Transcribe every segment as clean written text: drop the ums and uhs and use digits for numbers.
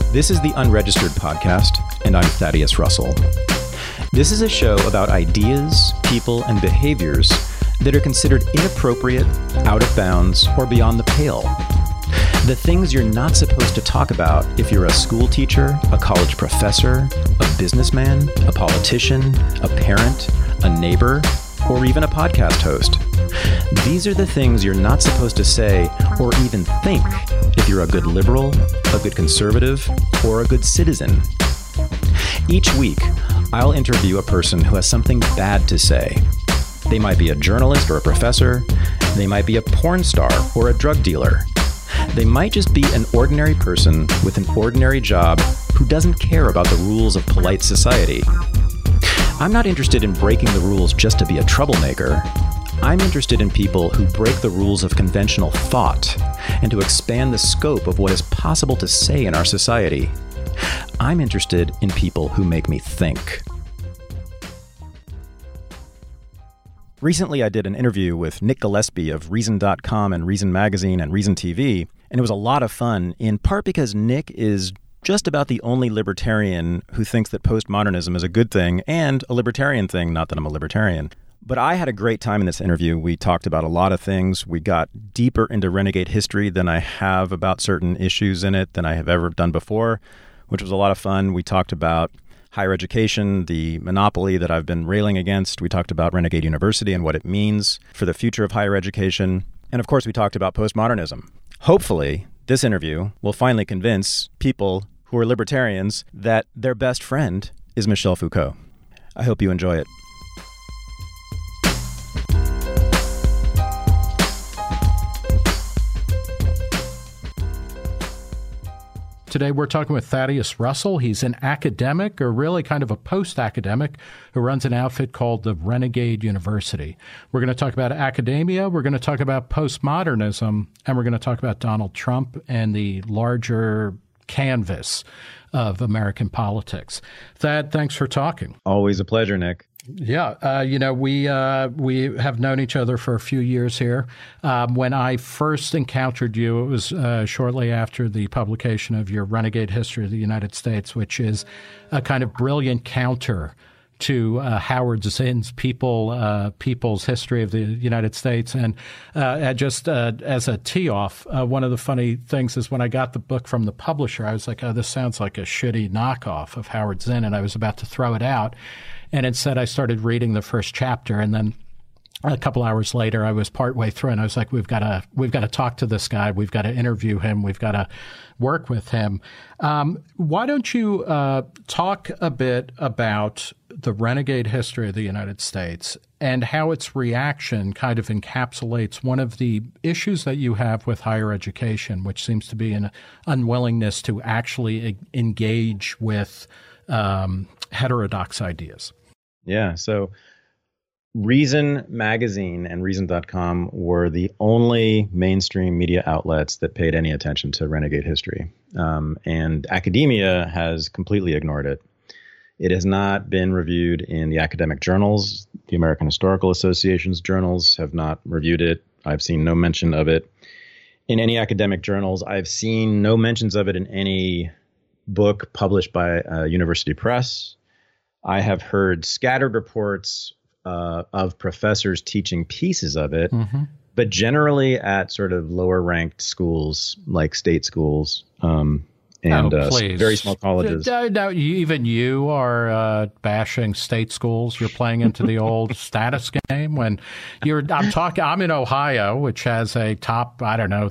This is the Unregistered Podcast, and I'm Thaddeus Russell. This is a show about ideas, people, and behaviors that are considered inappropriate, out of bounds, or beyond the pale. The things you're not supposed to talk about if you're a school teacher, a college professor, a businessman, a politician, a parent, a neighbor, or even a podcast host. These are the things you're not supposed to say or even think if you're a good liberal, a good conservative, or a good citizen. Each week, I'll interview a person who has something bad to say. They might be a journalist or a professor. They might be a porn star or a drug dealer. They might just be an ordinary person with an ordinary job who doesn't care about the rules of polite society. I'm not interested in breaking the rules just to be a troublemaker. I'm interested in people who break the rules of conventional thought and to expand the scope of what is possible to say in our society. I'm interested in people who make me think. Recently, I did an interview with Nick Gillespie of Reason.com and Reason Magazine and Reason TV, and it was a lot of fun, in part because Nick is just about the only libertarian who thinks that postmodernism is a good thing and a libertarian thing, not that I'm a libertarian. But I had a great time in this interview. We talked about a lot of things. We got deeper into renegade history than I have about certain issues in it than I have ever done before, which was a lot of fun. We talked about higher education, the monopoly that I've been railing against. We talked about Renegade University and what it means for the future of higher education. And of course, we talked about postmodernism. Hopefully, this interview will finally convince people who are libertarians that their best friend is Michel Foucault. I hope you enjoy it. Today, we're talking with Thaddeus Russell. He's an academic, or really kind of a post-academic, who runs an outfit called the Renegade University. We're going to talk about academia, we're going to talk about postmodernism, and we're going to talk about Donald Trump and the larger canvas of American politics. Thad, thanks for talking. Always a pleasure, Nick. Yeah, we have known each other for a few years here. When I first encountered you, it was shortly after the publication of your Renegade History of the United States, which is a kind of brilliant counter to Howard Zinn's People's History of the United States. And just as a tee-off, one of the funny things is when I got the book from the publisher, I was like, oh, this sounds like a shitty knockoff of Howard Zinn, and I was about to throw it out. And instead, I started reading the first chapter, and then a couple hours later, I was partway through, and I was like, "We've got to talk to this guy. We've got to interview him. We've got to work with him." Why don't you talk a bit about the renegade history of the United States and how its reaction kind of encapsulates one of the issues that you have with higher education, which seems to be an unwillingness to actually engage with heterodox ideas. Yeah, so Reason Magazine and Reason.com were the only mainstream media outlets that paid any attention to renegade history. And academia has completely ignored it. It has not been reviewed in the academic journals. The American Historical Association's journals have not reviewed it. I've seen no mention of it in any academic journals. I've seen no mentions of it in any book published by a university press. I have heard scattered reports of professors teaching pieces of it, but generally at sort of lower ranked schools like state schools and very small colleges. Now, even you are bashing state schools. You're playing into the old status game when I'm in Ohio, which has a top,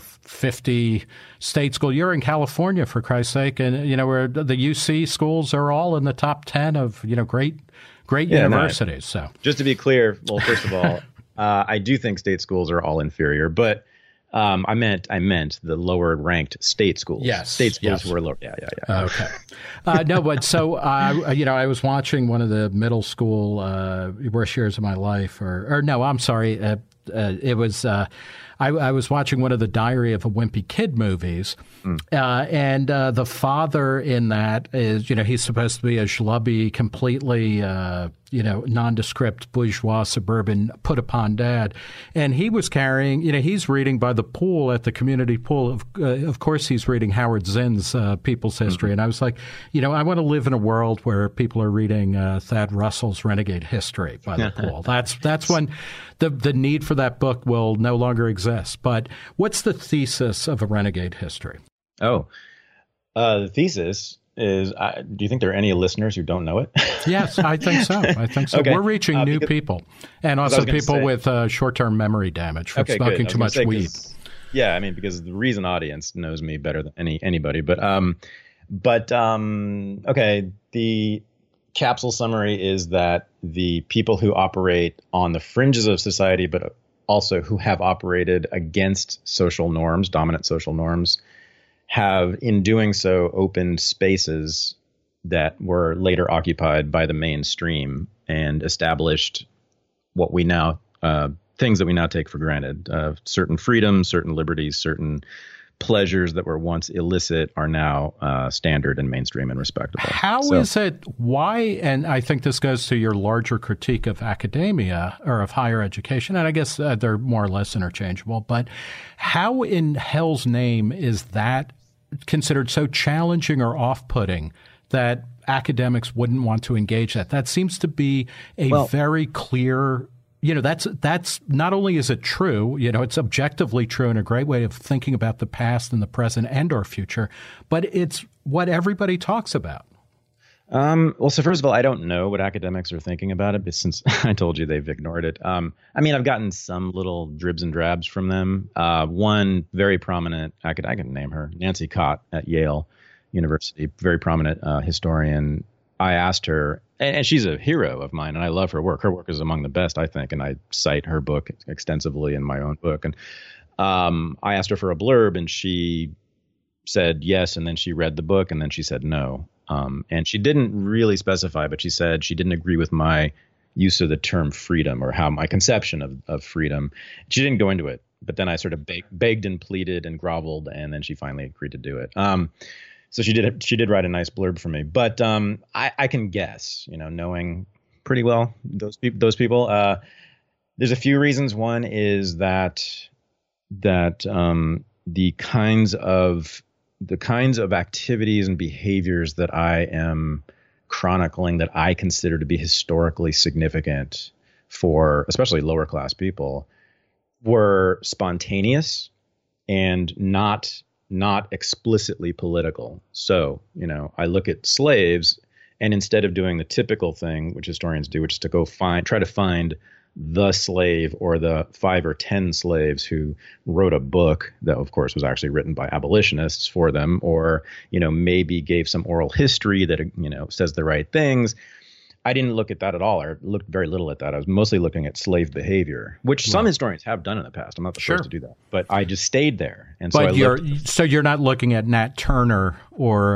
50 state school. You're in California, for Christ's sake, and where the UC schools are all in the top 10 of great universities. So just to be clear, well, first of all, I do think state schools are all inferior, but I meant the lower ranked state schools. Yes, state schools were lower. Yeah. Okay. No, but so I was watching one of the middle school worst years of my life, or no, I'm sorry. It was I was watching one of the Diary of a Wimpy Kid movies, and the father in that is, he's supposed to be a schlubby, completely, nondescript bourgeois suburban put-upon dad. And he was carrying, he's reading by the pool at the community pool. Of course, he's reading Howard Zinn's People's History. And I was like, I want to live in a world where people are reading Thad Russell's Renegade History by the pool. That's when the need for that book will no longer exist. But what's the thesis of a Renegade History? Oh, the thesis is, do you think there are any listeners who don't know it? Yes, I think so. Okay. We're reaching new people, and also people with short-term memory damage from smoking too much weed. Yeah, I mean, because the reason audience knows me better than anybody. But okay, the capsule summary is that the people who operate on the fringes of society, but also who have operated against social norms, dominant social norms, have, in doing so, opened spaces that were later occupied by the mainstream and established what we now, things that we now take for granted. Certain freedoms, certain liberties, certain pleasures that were once illicit are now standard and mainstream and respectable. Why, and I think this goes to your larger critique of academia or of higher education, and I guess they're more or less interchangeable, but how in hell's name is that considered so challenging or off-putting that academics wouldn't want to engage that? That seems to be very clear. That's not only is it true, it's objectively true and a great way of thinking about the past and the present and our future, but it's what everybody talks about. So first of all, I don't know what academics are thinking about it, but since I told you they've ignored it. I've gotten some little dribs and drabs from them. One very prominent, I can name her, Nancy Cott at Yale University, very prominent historian. I asked her, and she's a hero of mine, and I love her work. Her work is among the best, I think, and I cite her book extensively in my own book. And I asked her for a blurb, and she said yes, and then she read the book, and then she said no. And she didn't really specify, but she said she didn't agree with my use of the term freedom or how my conception of freedom. She didn't go into it, but then I sort of begged and pleaded and groveled, and then she finally agreed to do it. So she did write a nice blurb for me, but I can guess, knowing pretty well those people. There's a few reasons. One is that the kinds of activities and behaviors that I am chronicling that I consider to be historically significant for especially lower class people were spontaneous and not explicitly political. So, I look at slaves, and instead of doing the typical thing, which historians do, which is to go try to find the slave or the 5 or 10 slaves who wrote a book that, of course, was actually written by abolitionists for them, or, maybe gave some oral history that, says the right things. I didn't look at that at all, or looked very little at that. I was mostly looking at slave behavior, which some historians have done in the past. I'm not the first to do that, but I just stayed there. And so you're not looking at Nat Turner or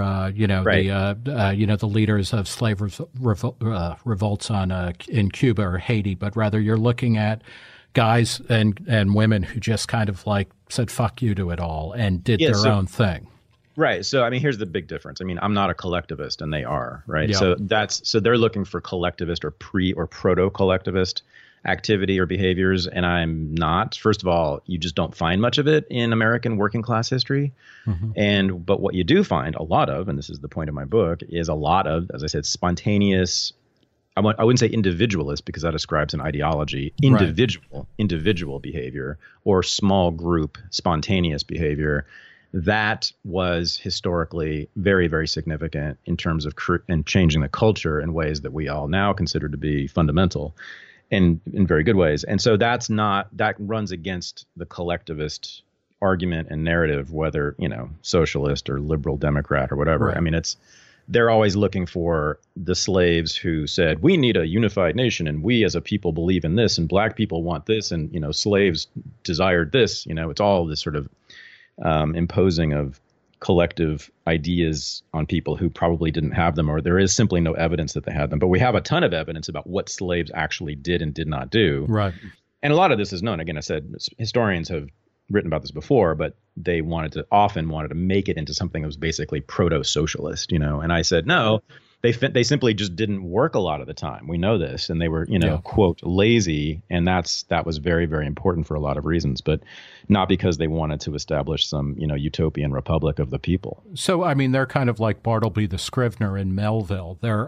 the leaders of slave revolts in Cuba or Haiti, but rather you're looking at guys and women who just kind of like said "fuck you" to it all and did their own thing. Right. So, here's the big difference. I'm not a collectivist, and they are, right? Yeah. So they're looking for collectivist or proto-collectivist activity or behaviors, and I'm not. First of all, you just don't find much of it in American working class history. Mm-hmm. But what you do find a lot of, and this is the point of my book, is a lot of, as I said, spontaneous. I wouldn't say individualist, because that describes an ideology. Individual behavior or small group spontaneous behavior. That was historically very, very significant in terms of and changing the culture in ways that we all now consider to be fundamental, and in very good ways. And so that runs against the collectivist argument and narrative, whether, socialist or liberal Democrat or whatever. Right. They're always looking for the slaves who said, we need a unified nation, and we as a people believe in this, and black people want this, and, slaves desired this. It's all this sort of imposing of collective ideas on people who probably didn't have them, or there is simply no evidence that they had them. But we have a ton of evidence about what slaves actually did and did not do. Right. And a lot of this is known. Again, I said historians have written about this before, but they often wanted to make it into something that was basically proto-socialist, and I said, no, they simply just didn't work a lot of the time. We know this, and they were, quote, lazy. And that was very, very important for a lot of reasons, but not because they wanted to establish some, utopian republic of the people. So, I mean, they're kind of like Bartleby the Scrivener in Melville. They're,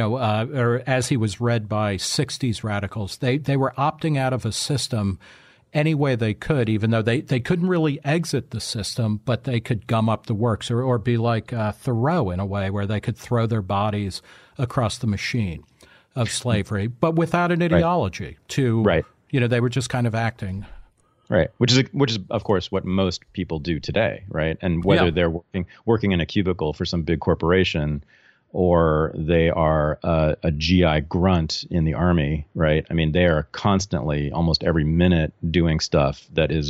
or as he was read by 60s radicals, they were opting out of a system any way they could, even though they couldn't really exit the system, but they could gum up the works or be like Thoreau in a way where they could throw their bodies across the machine of slavery, but without an ideology they were just kind of acting. Right. Which is of course what most people do today. Right. And whether they're working in a cubicle for some big corporation or they are a GI grunt in the army, right? I mean, they are constantly, almost every minute, doing stuff that is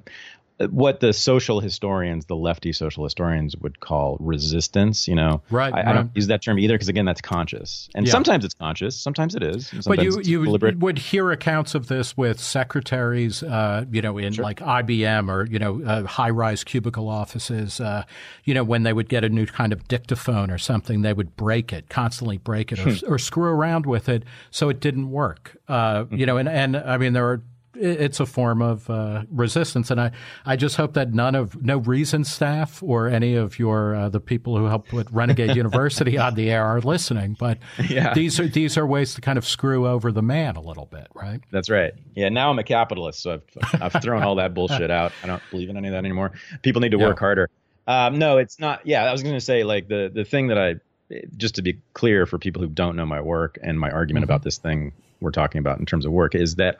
what the social historians, the lefty social historians, would call resistance. Right. I don't use that term either because, again, that's conscious. And sometimes it's conscious, sometimes it is. But you would hear accounts of this with secretaries, in like IBM or, high-rise cubicle offices, when they would get a new kind of dictaphone or something, they would constantly break it or screw around with it so it didn't work. And I mean, there are it's a form of resistance. And I just hope that no Reason staff or any of your the people who help put Renegade University on the air are listening. But these are ways to kind of screw over the man a little bit, right? That's right. Yeah. Now I'm a capitalist, so I've thrown all that bullshit out. I don't believe in any of that anymore. People need to work harder. No, it's not. Yeah, I was going to say, like, the thing that just to be clear for people who don't know my work and my argument about this thing we're talking about in terms of work is that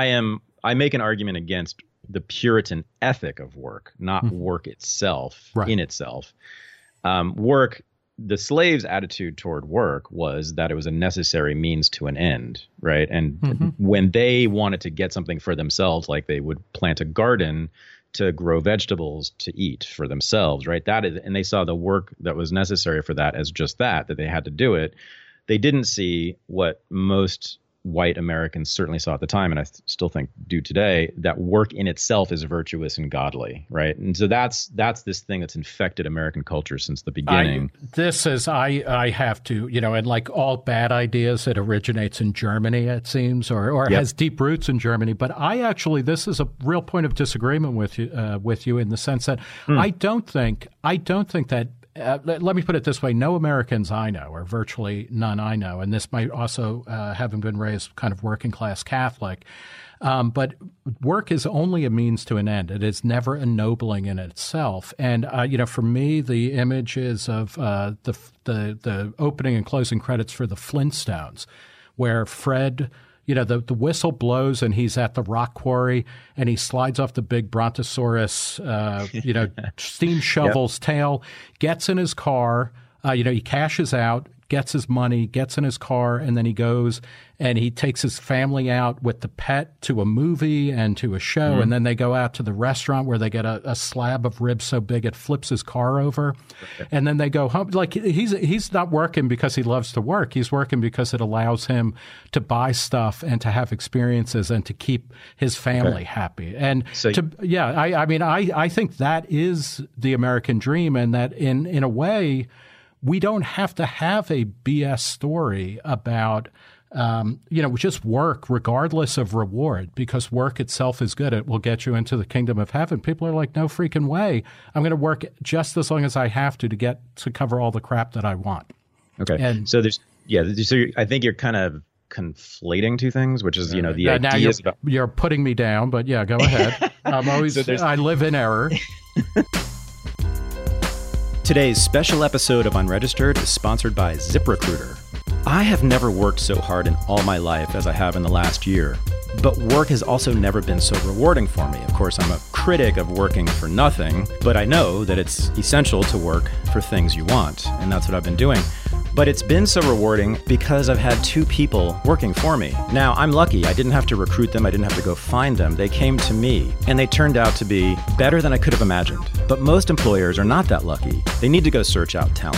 I make an argument against the Puritan ethic of work, not work itself in itself. Work, the slaves' attitude toward work was that it was a necessary means to an end, right? And when they wanted to get something for themselves, like they would plant a garden to grow vegetables to eat for themselves, right? And they saw the work that was necessary for that as just that they had to do it. They didn't see what most white Americans certainly saw at the time, and I still think do today, that work in itself is virtuous and godly, right? And so that's this thing that's infected American culture since the beginning. I have to, and like all bad ideas, it originates in Germany, it seems, or has deep roots in Germany. But this is a real point of disagreement with you in the sense that I don't think that. Let me put it this way. No Americans I know, or virtually none I know, and this might also having been raised kind of working class Catholic, but work is only a means to an end. It is never ennobling in itself. And, for me, the image is of the opening and closing credits for the Flintstones, where Fred – the whistle blows and he's at the rock quarry and he slides off the big brontosaurus, steam shovel's tail, gets in his car, he cashes out, gets his money, gets in his car, and then he goes and he takes his family out with the pet to a movie and to a show, and then they go out to the restaurant where they get a slab of ribs so big it flips his car over, and then they go home. Like he's not working because he loves to work. He's working because it allows him to buy stuff and to have experiences and to keep his family happy. And I think that is the American dream, and that in a way, we don't have to have a BS story about, just work regardless of reward, because work itself is good. It will get you into the kingdom of heaven. People are like, no freaking way. I'm going to work just as long as I have to get to cover all the crap that I want. Okay. And so I think you're kind of conflating two things, which is, the idea you're putting me down, but yeah, go ahead. I'm always, I live in error. Today's special episode of Unregistered is sponsored by ZipRecruiter. I have never worked so hard in all my life as I have in the last year, but work has also never been so rewarding for me. Of course, I'm a critic of working for nothing, but I know that it's essential to work for things you want, and that's what I've been doing. But it's been so rewarding because I've had two people working for me. Now, I'm lucky. I didn't have to recruit them. I didn't have to go find them. They came to me, and they turned out to be better than I could have imagined. But most employers are not that lucky. They need to go search out talent.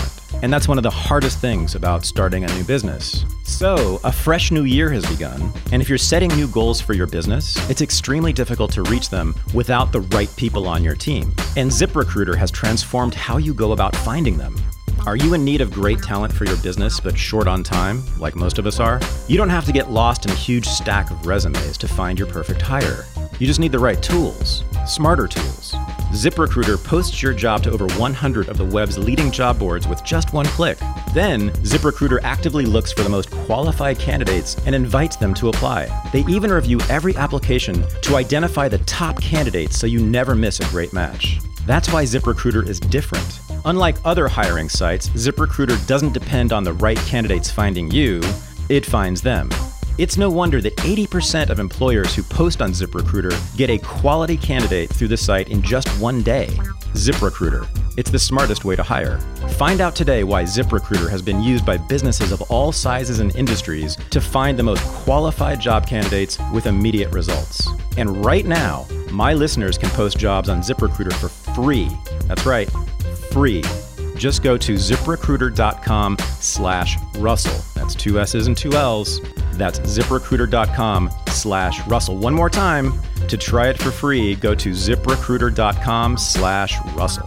And that's one of the hardest things about starting a new business. So, a fresh new year has begun, and if you're setting new goals for your business, it's extremely difficult to reach them without the right people on your team. And ZipRecruiter has transformed how you go about finding them. Are you in need of great talent for your business but short on time, like most of us are? You don't have to get lost in a huge stack of resumes to find your perfect hire. You just need the right tools, smarter tools. ZipRecruiter posts your job to over 100 of the web's leading job boards with just one click. Then, ZipRecruiter actively looks for the most qualified candidates and invites them to apply. They even review every application to identify the top candidates so you never miss a great match. That's why ZipRecruiter is different. Unlike other hiring sites, ZipRecruiter doesn't depend on the right candidates finding you, it finds them. It's no wonder that 80% of employers who post on ZipRecruiter get a quality candidate through the site in just one day. ZipRecruiter. It's the smartest way to hire. Find out today why ZipRecruiter has been used by businesses of all sizes and industries to find the most qualified job candidates with immediate results. And right now, my listeners can post jobs on ZipRecruiter for free. That's right, free. Just go to ZipRecruiter.com/Russell. That's 2 S's and 2 L's. That's ZipRecruiter.com/Russell. One more time, to try it for free, go to ZipRecruiter.com/Russell.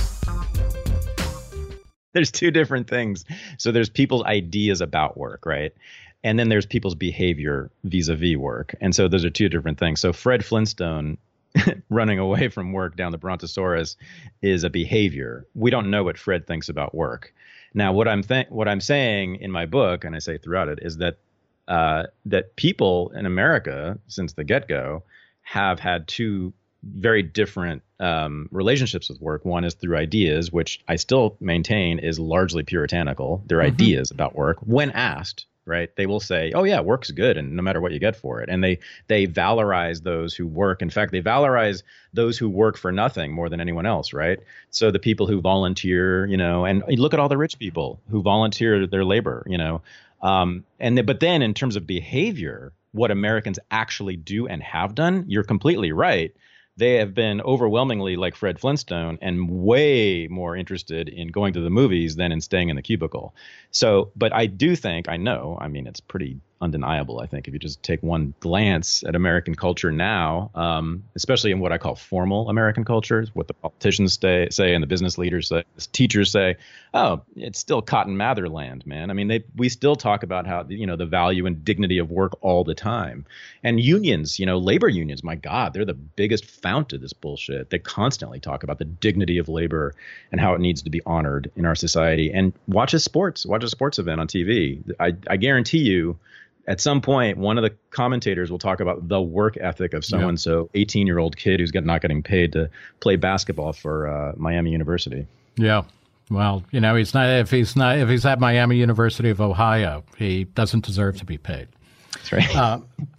There's two different things. So there's people's ideas about work, right? And then there's people's behavior vis-a-vis work. And so those are two different things. So Fred Flintstone running away from work down the Brontosaurus is a behavior. We don't know what Fred thinks about work. Now, what I'm saying in my book, and I say throughout it, is that that people in America since the get-go have had two very different relationships with work. One is through ideas, which I still maintain is largely puritanical. They're ideas about work. When asked, right, they will say, oh, yeah, work's good, and no matter what you get for it. And they valorize those who work. In fact, they valorize those who work for nothing more than anyone else, right? So the people who volunteer, and you look at all the rich people who volunteer their labor, but then in terms of behavior, what Americans actually do and have done, you're completely right. They have been overwhelmingly like Fred Flintstone and way more interested in going to the movies than in staying in the cubicle. So, but I do think, it's pretty undeniable, I think, if you just take one glance at American culture now, especially in what I call formal American culture, what the politicians say and the business leaders say, the teachers say, oh, it's still Cotton Mather land, man. I mean, we still talk about how, the value and dignity of work all the time. And unions, labor unions, my God, they're the biggest fount of this bullshit. They constantly talk about the dignity of labor and how it needs to be honored in our society. And watch a sports event on TV. I guarantee you, at some point, one of the commentators will talk about the work ethic of so-and-so 18-year-old kid who's not getting paid to play basketball for Miami University. Yeah. Well, he's not if he's at Miami University of Ohio, he doesn't deserve to be paid. That's right.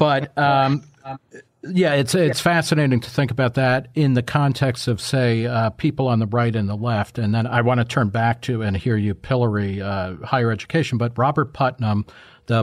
It's fascinating to think about that in the context of, say, people on the right and the left. And then I want to turn back to and hear you pillory higher education. But Robert Putnam, the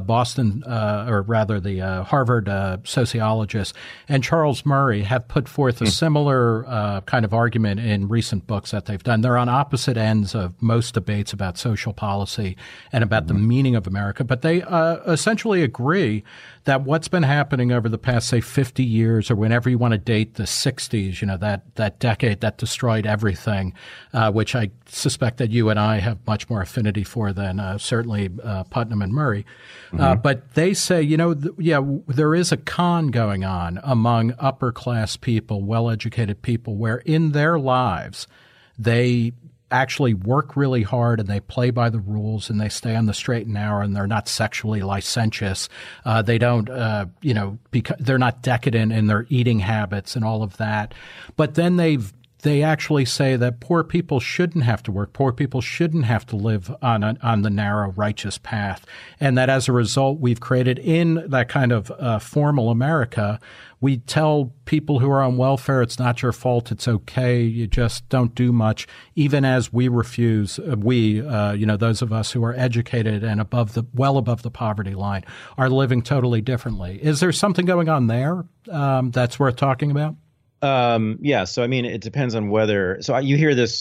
Harvard sociologist, and Charles Murray have put forth a similar kind of argument in recent books that they've done. They're on opposite ends of most debates about social policy and about the meaning of America, but they essentially agree that what's been happening over the past, say, 50 years, or whenever you want to date the 60s, that decade that destroyed everything, which I suspect that you and I have much more affinity for than certainly Putnam and Murray. But they say, there is a con going on among upper class people, well-educated people, where in their lives they actually work really hard and they play by the rules and they stay on the straight and narrow and they're not sexually licentious. They don't, they're not decadent in their eating habits and all of that. But then they actually say that poor people shouldn't have to work. Poor people shouldn't have to live on the narrow, righteous path. And that as a result, we've created in that kind of formal America, we tell people who are on welfare, it's not your fault, it's okay, you just don't do much, even as we refuse, those of us who are educated and well above the poverty line are living totally differently. Is there something going on there that's worth talking about? So, it depends on whether – so you hear this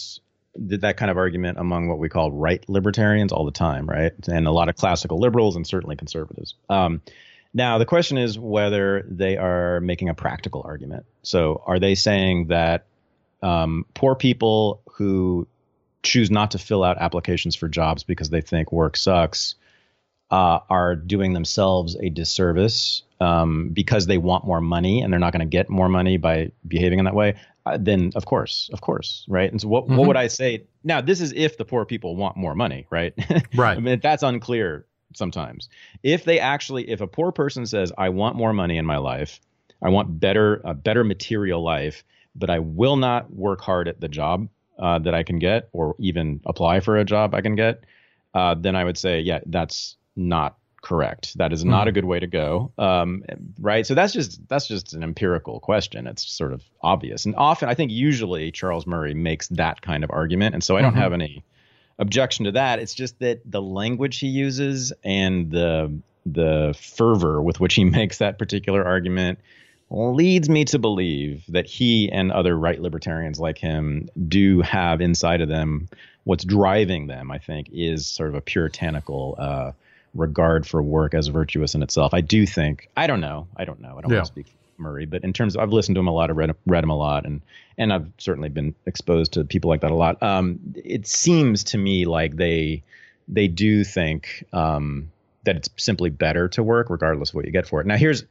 that kind of argument among what we call right libertarians all the time, right? And a lot of classical liberals and certainly conservatives. Now, the question is whether they are making a practical argument. So are they saying that poor people who choose not to fill out applications for jobs because they think work sucks are doing themselves a disservice because they want more money and they're not going to get more money by behaving in that way? Then of course, right? And so what would I say? Now, this is if the poor people want more money, right? Right. I mean, that's unclear sometimes. If a poor person says, I want more money in my life, I want a better material life, but I will not work hard at the job that I can get or even apply for a job I can get, then I would say, yeah, that's not correct. That is not a good way to go. Right. So that's just an empirical question. It's sort of obvious. And often, I think usually Charles Murray makes that kind of argument. And so I don't have any objection to that. It's just that the language he uses and the fervor with which he makes that particular argument leads me to believe that he and other right libertarians like him do have inside of them what's driving them, I think, is sort of a puritanical regard for work as virtuous in itself. I do think, I don't know. I don't want to speak for Murray, but in terms of, I've listened to him a lot, I've read him a lot, and I've certainly been exposed to people like that a lot. It seems to me like they do think that it's simply better to work regardless of what you get for it. Now, here's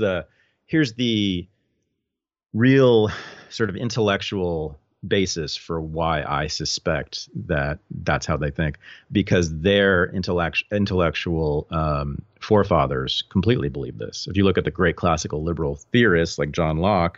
the real sort of intellectual basis for why I suspect that that's how they think, because their intellectual forefathers completely believe this. If you look at the great classical liberal theorists like John Locke,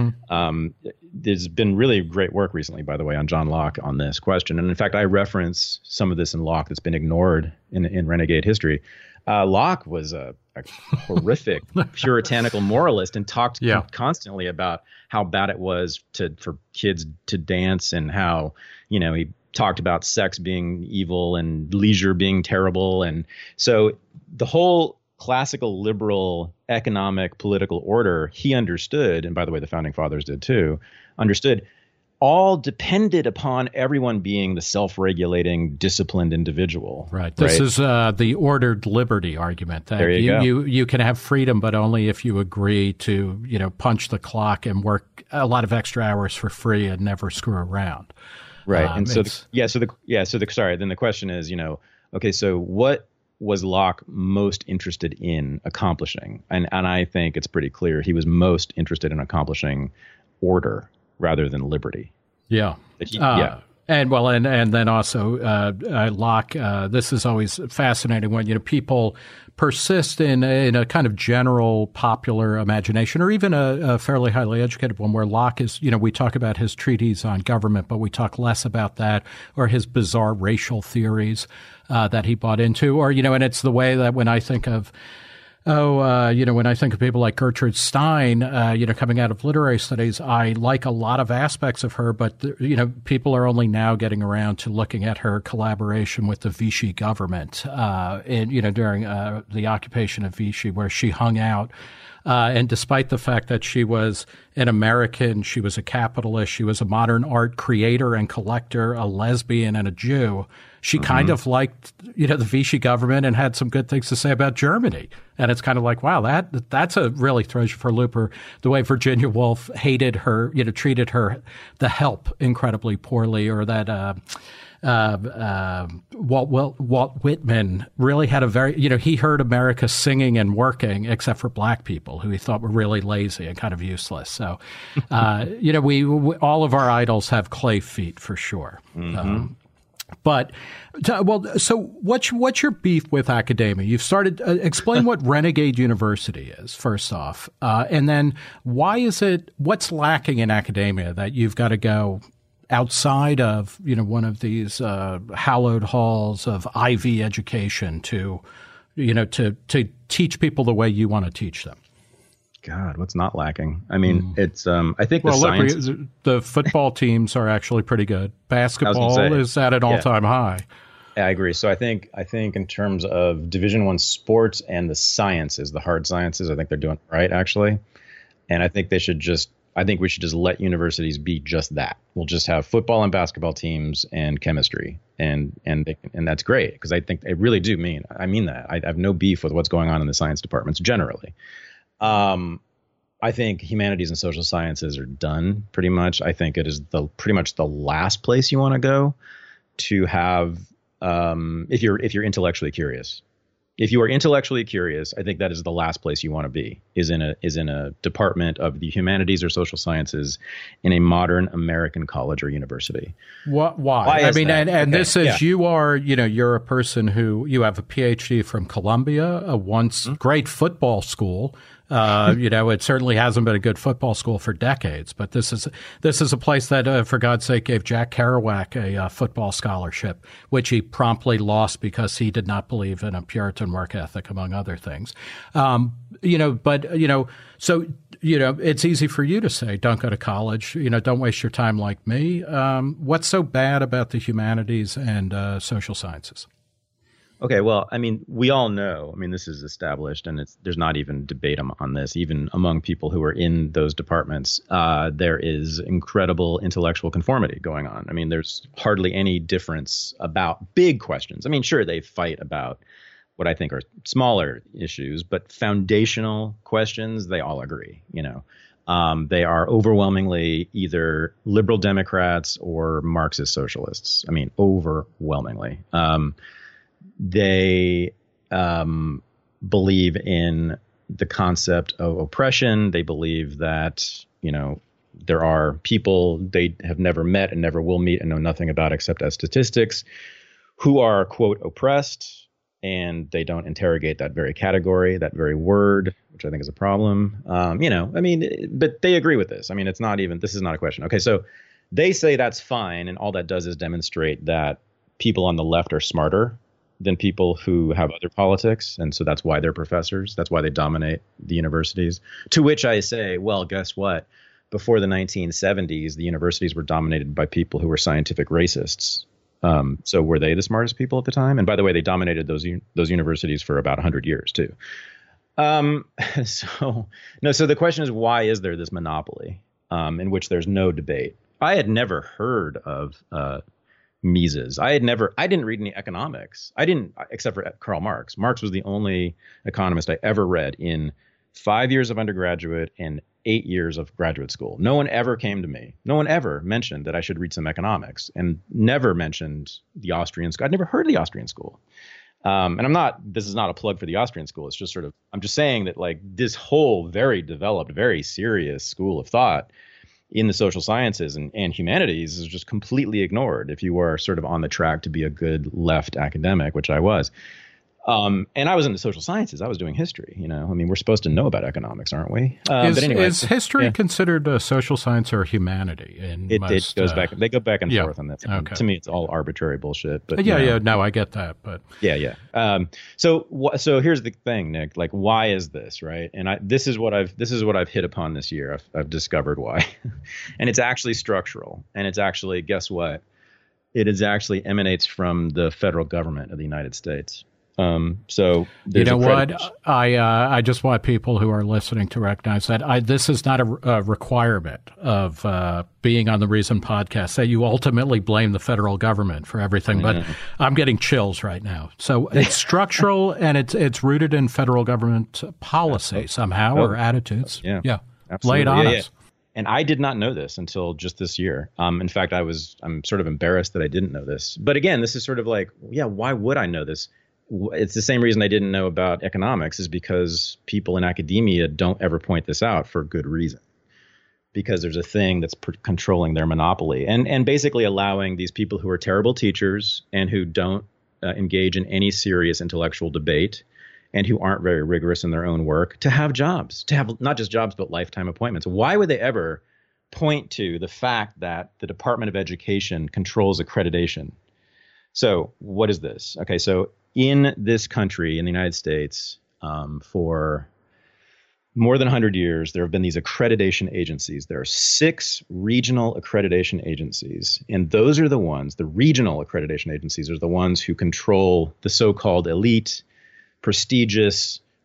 there's been really great work recently, by the way, on John Locke on this question. And in fact, I reference some of this in Locke that's been ignored in Renegade History. Locke was a horrific puritanical moralist and talked constantly about how bad it was for kids to dance, and how, he talked about sex being evil and leisure being terrible. And so the whole classical liberal economic political order he understood, and by the way, the founding fathers did too, understood, all depended upon everyone being the self-regulating, disciplined individual. Right. This is the ordered liberty argument. That there you go. You can have freedom, but only if you agree to, punch the clock and work a lot of extra hours for free and never screw around. Right. And so then the question is, okay, so what was Locke most interested in accomplishing? And I think it's pretty clear he was most interested in accomplishing order rather than liberty. Yeah. And then also Locke, this is always fascinating when, people persist in a kind of general popular imagination, or even a fairly highly educated one, where Locke is, we talk about his treatise on government, but we talk less about that, or his bizarre racial theories that he bought into, or, and it's the way that when I think of when I think of people like Gertrude Stein, coming out of literary studies, I like a lot of aspects of her, but, people are only now getting around to looking at her collaboration with the Vichy government, during the occupation of Vichy, where she hung out. And despite the fact that she was an American, she was a capitalist, she was a modern art creator and collector, a lesbian and a Jew, she kind of liked, the Vichy government and had some good things to say about Germany. And it's kind of like, wow, that's a really treasure for Looper, the way Virginia Woolf hated her, treated her, the Help, incredibly poorly, or that Walt Whitman really had a very, he heard America singing and working, except for black people who he thought were really lazy and kind of useless. So, we all of our idols have clay feet for sure. So what's your beef with academia? You've started, explain what Renegade University is, first off. And then what's lacking in academia that you've got to go outside of, one of these hallowed halls of Ivy education to teach people the way you want to teach them? God, what's not lacking? I mean, it's, I think the football teams are actually pretty good. Basketball is at an all-time high. Yeah, I agree. So I think in terms of Division I sports and the sciences, the hard sciences, I think they're doing right, actually. And I think they should just I think we should just let universities be just that. We'll just have football and basketball teams and chemistry, and that's great, because I think I really do mean that. I have no beef with what's going on in the science departments generally. I think humanities and social sciences are done pretty much. I think it is pretty much the last place you want to go to have if you're intellectually curious. If you are intellectually curious, I think that is the last place you want to be, is in a department of the humanities or social sciences in a modern American college or university. Why? I mean, and okay. This is, you are, you're a person who, you have a PhD from Columbia, a once great football school. It certainly hasn't been a good football school for decades, but this is a place that, for God's sake, gave Jack Kerouac a football scholarship, which he promptly lost because he did not believe in a Puritan work ethic, among other things. So it's easy for you to say, don't go to college, don't waste your time like me. What's so bad about the humanities and social sciences? Okay, well, I mean, we all know, this is established, and there's not even debate on this, even among people who are in those departments. There is incredible intellectual conformity going on. There's hardly any difference about big questions. Sure, they fight about what I think are smaller issues, but foundational questions, they all agree, They are overwhelmingly either liberal Democrats or Marxist socialists. Overwhelmingly. They believe in the concept of oppression. They believe that, there are people they have never met and never will meet and know nothing about except as statistics, who are, quote, oppressed. And they don't interrogate that very category, that very word, which I think is a problem. But they agree with this. This is not a question. Okay, so they say that's fine. And all that does is demonstrate that people on the left are smarter than people who have other politics. And so that's why they're professors. That's why they dominate the universities. To which I say, well, guess what? Before the 1970s, the universities were dominated by people who were scientific racists. So were they the smartest people at the time? And by the way, they dominated those universities for about 100 years, too. So the question is, why is there this monopoly in which there's no debate? I had never heard of Mises. I didn't read any economics. Except for Karl Marx. Marx was the only economist I ever read in 5 years of undergraduate and 8 years of graduate school. No one ever came to me. No one ever mentioned that I should read some economics, and never mentioned the Austrian school. I'd never heard of the Austrian school. This is not a plug for the Austrian school. It's just I'm just saying that, like, this whole very developed, very serious school of thought in the social sciences and humanities is just completely ignored if you are sort of on the track to be a good left academic, which I was. And I was in the social sciences. I was doing history. We're supposed to know about economics, aren't we? But anyway, is history considered a social science or a humanity? It goes back. They go back and forth on this. Okay. To me, it's all arbitrary bullshit. But no, I get that. But So here's the thing, Nick. Like, why is this, right? And this is what I've hit upon this year. I've discovered why, and it's actually structural. And it's actually, guess what? It actually emanates from the federal government of the United States. So you know what? I just want people who are listening to recognize that this is not a requirement of being on the Reason podcast that you ultimately blame the federal government for everything. But I'm getting chills right now. So it's structural and it's rooted in federal government policy somehow or attitudes. Yeah. Absolutely. Lay it on us. And I did not know this until just this year. In fact, I'm sort of embarrassed that I didn't know this. But again, this is sort of like, why would I know this? It's the same reason I didn't know about economics, is because people in academia don't ever point this out for good reason, because there's a thing that's controlling their monopoly and basically allowing these people who are terrible teachers and who don't engage in any serious intellectual debate and who aren't very rigorous in their own work to have jobs, to have not just jobs, but lifetime appointments. Why would they ever point to the fact that the Department of Education controls accreditation? So what is this? Okay, so in this country, in the United States, for more than 100 years, there have been these accreditation agencies. There are 6 regional accreditation agencies, and those are the ones, the regional accreditation agencies are the ones who control the so-called elite, prestigious,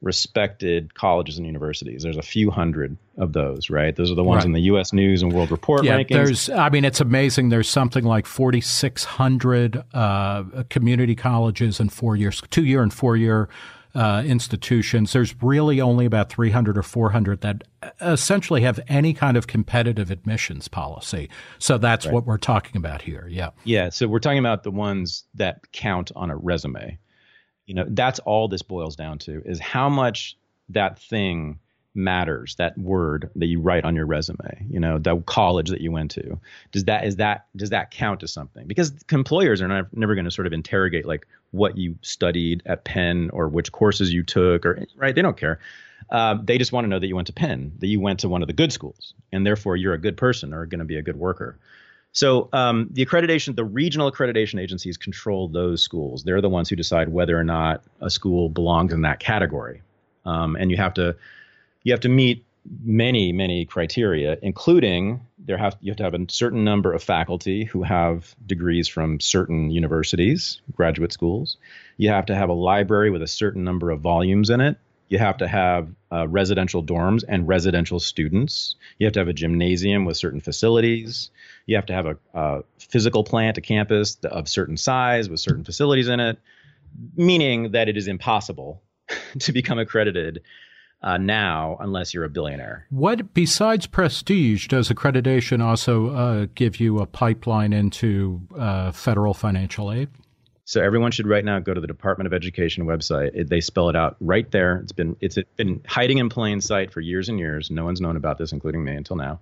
respected colleges and universities. There's a few hundred of those, right? Those are the ones in the U.S. News and World Report rankings. It's amazing. There's something like 4,600 community colleges and 2-year and 4-year institutions. There's really only about 300 or 400 that essentially have any kind of competitive admissions policy. So that's what we're talking about here. Yeah. Yeah. So we're talking about the ones that count on a resume. That's all this boils down to, is how much that thing matters, that word that you write on your resume, the college that you went to. Does that count as something? Because employers are never going to sort of interrogate like what you studied at Penn or which courses you took, right? They don't care. They just want to know that you went to Penn, that you went to one of the good schools, and therefore you're a good person or going to be a good worker. So the regional accreditation agencies control those schools. They're the ones who decide whether or not a school belongs in that category. And you have to meet many, many criteria, including you have to have a certain number of faculty who have degrees from certain universities, graduate schools. You have to have a library with a certain number of volumes in it. You have to have residential dorms and residential students. You have to have a gymnasium with certain facilities. You have to have a physical plant, a campus of certain size with certain facilities in it, meaning that it is impossible to become accredited now unless you're a billionaire. What, besides prestige, does accreditation also give you a pipeline into federal financial aid? So everyone should right now go to the Department of Education website. They spell it out right there. It's been hiding in plain sight for years and years. No one's known about this, including me, until now.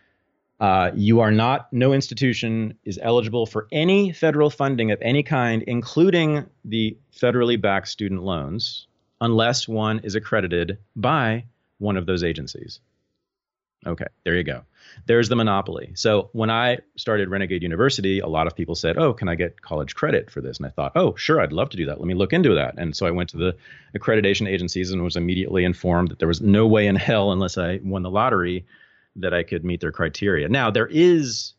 No institution is eligible for any federal funding of any kind, including the federally backed student loans, unless one is accredited by one of those agencies. Okay, there you go. There's the monopoly. So when I started Renegade University, a lot of people said, "Oh, can I get college credit for this?" And I thought, "Oh, sure, I'd love to do that. Let me look into that." And so I went to the accreditation agencies and was immediately informed that there was no way in hell, unless I won the lottery, that I could meet their criteria. Now, there is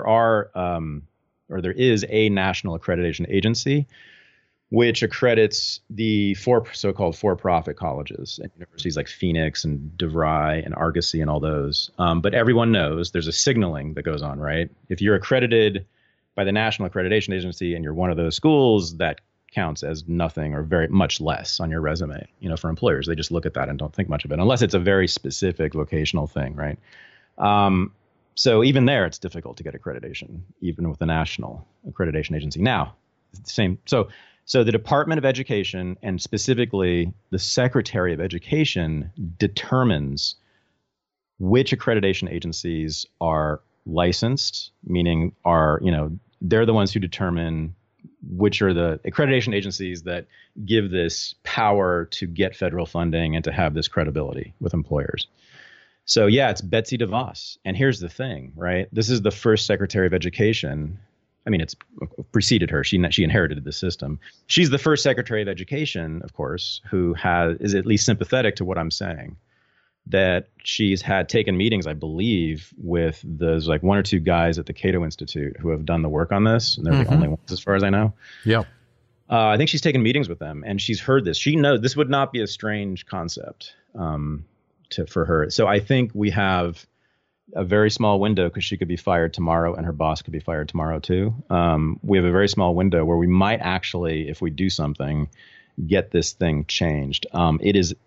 a national accreditation agency which accredits the so-called for-profit colleges and universities like Phoenix and DeVry and Argosy and all those. But everyone knows there's a signaling that goes on, right? If you're accredited by the National Accreditation Agency and you're one of those schools, that counts as nothing or very much less on your resume. For employers, they just look at that and don't think much of it, unless it's a very specific vocational thing, right? So even there, it's difficult to get accreditation, even with the National Accreditation Agency. Now, it's the same. So the Department of Education, and specifically the Secretary of Education, determines which accreditation agencies are licensed, meaning they're the ones who determine which are the accreditation agencies that give this power to get federal funding and to have this credibility with employers. So yeah, it's Betsy DeVos. And here's the thing, right? This is the first Secretary of Education. I mean, it's preceded her. She inherited the system. She's the first Secretary of Education, of course, who is at least sympathetic to what I'm saying. That she's had taken meetings, I believe, with those like one or two guys at the Cato Institute who have done the work on this, and they're the only ones, as far as I know. Yeah. I think she's taken meetings with them, and she's heard this. She knows this would not be a strange concept for her. So I think we have a very small window, because she could be fired tomorrow and her boss could be fired tomorrow too. We have a very small window where we might actually, if we do something, get this thing changed. It is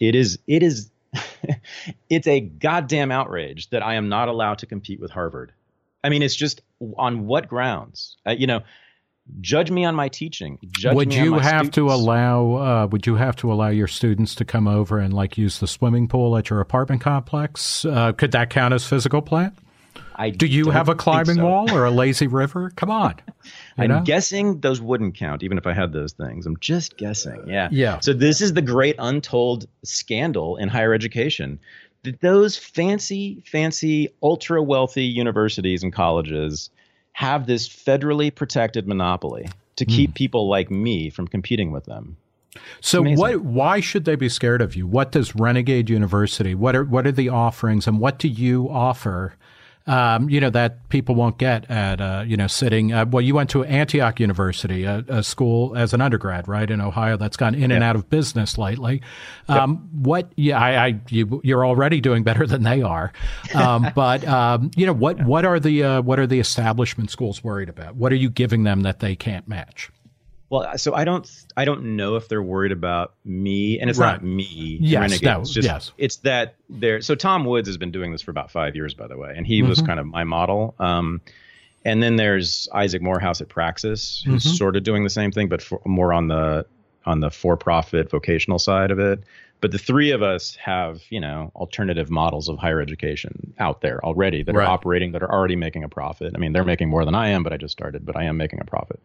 it's a goddamn outrage that I am not allowed to compete with Harvard. I mean, it's just on what grounds? Judge me on my teaching. Would you have to allow your students to come over and use the swimming pool at your apartment complex? Could that count as physical plant? Do you have a climbing wall or a lazy river? Come on. I'm guessing those wouldn't count, even if I had those things. I'm just guessing. Yeah. Yeah. So this is the great untold scandal in higher education. That those fancy, ultra wealthy universities and colleges have this federally protected monopoly to keep people like me from competing with them. So why should they be scared of you? What does Renegade University, what are the offerings, and what do you offer that people won't get at, sitting. Well, you went to Antioch University, a school as an undergrad, right, in Ohio that's gone in and out of business lately. You're already doing better than they are. But what are the establishment schools worried about? What are you giving them that they can't match? Well, so I don't know if they're worried about me, and it's Right. not me. Yes, Renegade. no, It's just, yes. it's that they're. So Tom Woods has been doing this for about 5 years, by the way, and he was kind of my model. And then there's Isaac Morehouse at Praxis, who's sort of doing the same thing, but more on the for-profit vocational side of it. But the three of us have, alternative models of higher education out there already that are operating, that are already making a profit. I mean, they're making more than I am, but I just started, but I am making a profit.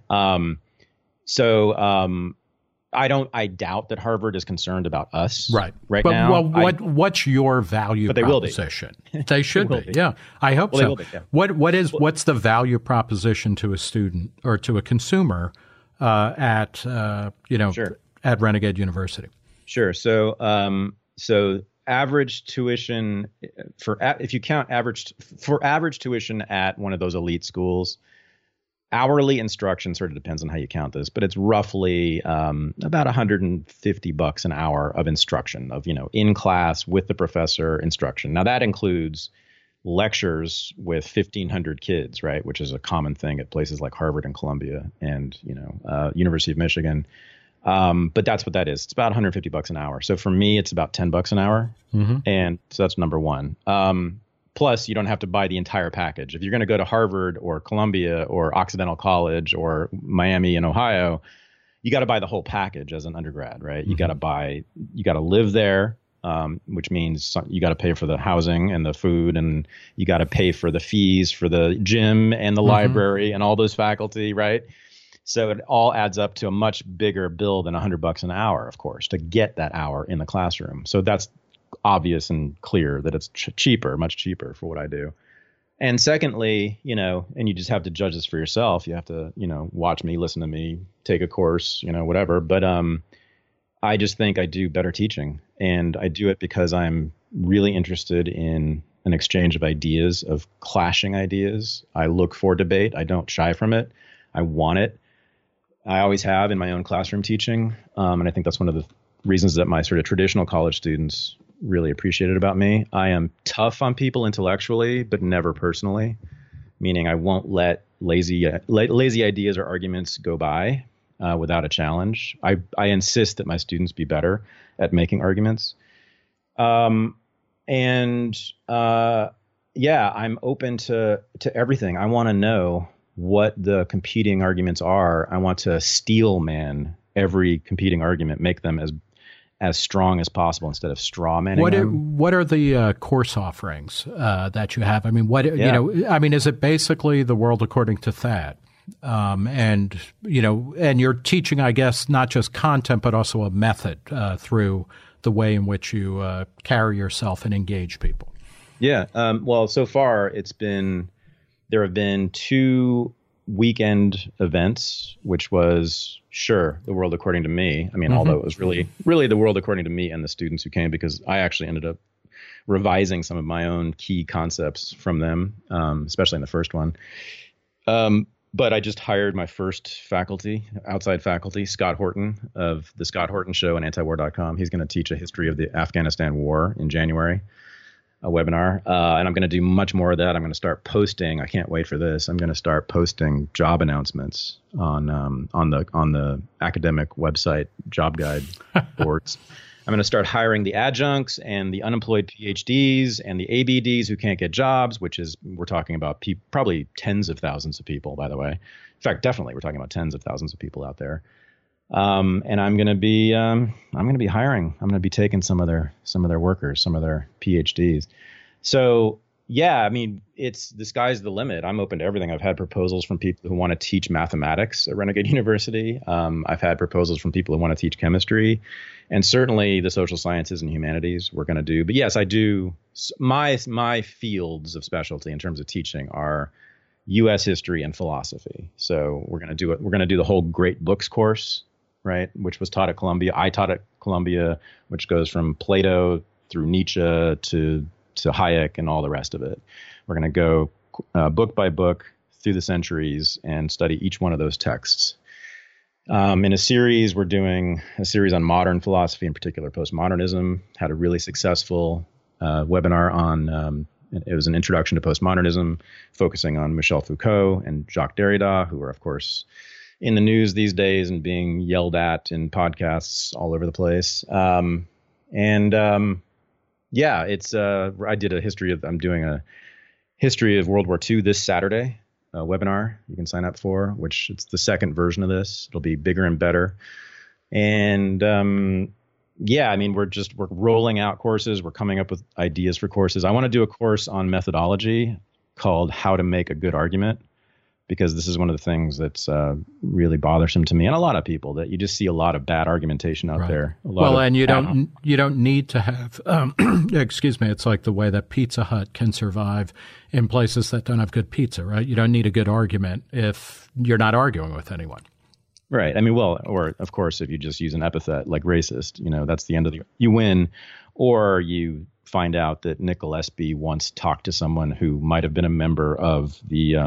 I doubt that Harvard is concerned about us right now. Well, what's your value proposition? They should be. Yeah, I hope so. They will be, yeah. What's the value proposition to a student or to a consumer at Renegade University? Sure. So average tuition if you count average tuition at one of those elite schools, hourly instruction sort of depends on how you count this, but it's roughly about $150 an hour of instruction, of in class with the professor instruction. Now that includes lectures with 1,500 kids, right, which is a common thing at places like Harvard and Columbia and University of Michigan. But that's what that is. It's about $150 an hour. So for me, it's about $10 an hour, and so that's number one. Plus, you don't have to buy the entire package. If you're going to go to Harvard or Columbia or Occidental College or Miami in Ohio, you got to buy the whole package as an undergrad, right? You got to live there, which means you got to pay for the housing and the food, and you got to pay for the fees for the gym and the library and all those faculty, right? So it all adds up to a much bigger bill than $100 an hour, of course, to get that hour in the classroom. So that's obvious and clear that it's much cheaper for what I do. And secondly, and you just have to judge this for yourself. You have to, watch me, listen to me, take a course, whatever. But I just think I do better teaching, and I do it because I'm really interested in an exchange of ideas, of clashing ideas. I look for debate. I don't shy from it. I want it. I always have in my own classroom teaching. And I think that's one of the reasons that my sort of traditional college students really appreciate it about me. I am tough on people intellectually, but never personally, meaning I won't let lazy ideas or arguments go by without a challenge. I insist that my students be better at making arguments. I'm open to everything. I want to know what the competing arguments are. I want to steel man every competing argument, make them as strong as possible instead of straw manning them. What are the course offerings that you have? I mean, is it basically The World According to Thad? And you're teaching, I guess, not just content, but also a method through the way in which you carry yourself and engage people. Yeah. Well, so far there have been 2 weekend events, which was The World According to Me. I mean, although it was really The World According to Me and the students who came, because I actually ended up revising some of my own key concepts from them, especially in the first one. But I just hired my first outside faculty, Scott Horton of The Scott Horton Show and antiwar.com. He's going to teach a history of the Afghanistan war in January, a webinar. And I'm going to do much more of that. I'm going to start posting. I can't wait for this. I'm going to start posting job announcements on the academic website job guide boards. I'm going to start hiring the adjuncts and the unemployed PhDs and the ABDs who can't get jobs, which is, we're talking about probably tens of thousands of people, by the way. In fact, definitely we're talking about tens of thousands of people out there. And I'm going to be hiring. I'm going to be taking some of their workers, some of their PhDs. So yeah, I mean, the sky's the limit. I'm open to everything. I've had proposals from people who want to teach mathematics at Renegade University. I've had proposals from people who want to teach chemistry, and certainly the social sciences and humanities we're going to do. But yes, I do. My fields of specialty in terms of teaching are U.S. history and philosophy. So we're going to do it. We're going to do the whole Great Books course, right, which was taught at Columbia. I taught at Columbia, which goes from Plato through Nietzsche to to Hayek and all the rest of it. We're going to go book by book through the centuries and study each one of those texts. In a series, we're doing a series on modern philosophy, in particular postmodernism. Had a really successful webinar on, it was an introduction to postmodernism, focusing on Michel Foucault and Jacques Derrida, who are, of course, in the news these days and being yelled at in podcasts all over the place. I'm doing a history of World War II this Saturday. Webinar you can sign up for, which it's the second version of this. It'll be bigger and better. And we're rolling out courses. We're coming up with ideas for courses. I want to do a course on methodology called How to Make a Good Argument, because this is one of the things that's really bothersome to me and a lot of people, that you just see a lot of bad argumentation out there. You don't need to have, excuse me, it's like the way that Pizza Hut can survive in places that don't have good pizza, right? You don't need a good argument if you're not arguing with anyone. Right. I mean, or of course, if you just use an epithet like racist, that's the end of you win, or you find out that Nick Gillespie once talked to someone who might have been a member of the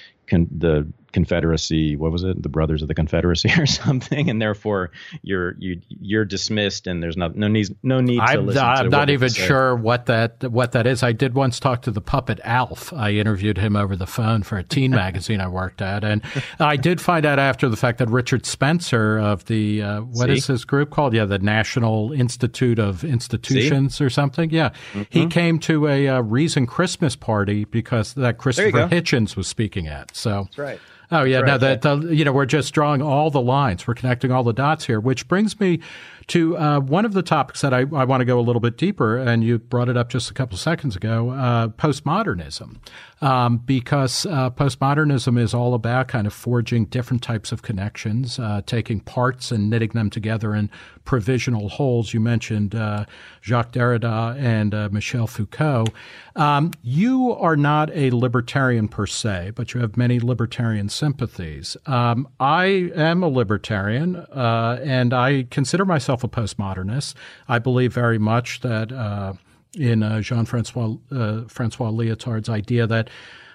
Confederacy, what was it? The Brothers of the Confederacy or something, and therefore you're dismissed, and there's no need to listen. I'm not even sure what that is. I did once talk to the puppet Alf. I interviewed him over the phone for a teen magazine I worked at, and I did find out after the fact that Richard Spencer of the what is his group called? Yeah, the National Institute of Institutions or something. Yeah, he came to a Reason Christmas party because that Christopher Hitchens was speaking at. So that's right. Oh, yeah. Now that, we're just drawing all the lines. We're connecting all the dots here, which brings me to one of the topics that I want to go a little bit deeper, and you brought it up just a couple seconds ago, postmodernism, because postmodernism is all about kind of forging different types of connections, taking parts and knitting them together in provisional wholes. You mentioned Jacques Derrida and Michel Foucault. You are not a libertarian per se, but you have many libertarian sympathies. I am a libertarian, and I consider myself a postmodernist. I believe very much that in Jean-Francois Lyotard's idea that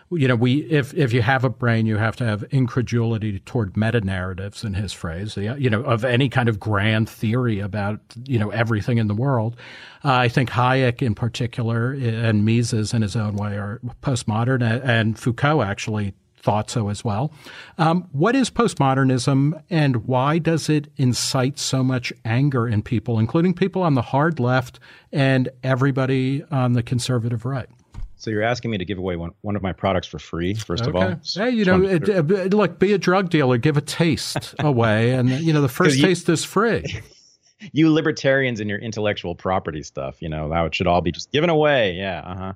if you have a brain, you have to have incredulity toward meta-narratives, in his phrase, of any kind of grand theory about, everything in the world. I think Hayek in particular and Mises in his own way are postmodern, and Foucault actually thought so as well. What is postmodernism, and why does it incite so much anger in people, including people on the hard left and everybody on the conservative right? So you're asking me to give away one of my products for free, first of all? Hey, look, be a drug dealer, give a taste away, and the first taste is free. You libertarians and your intellectual property stuff, that should all be just given away. Yeah.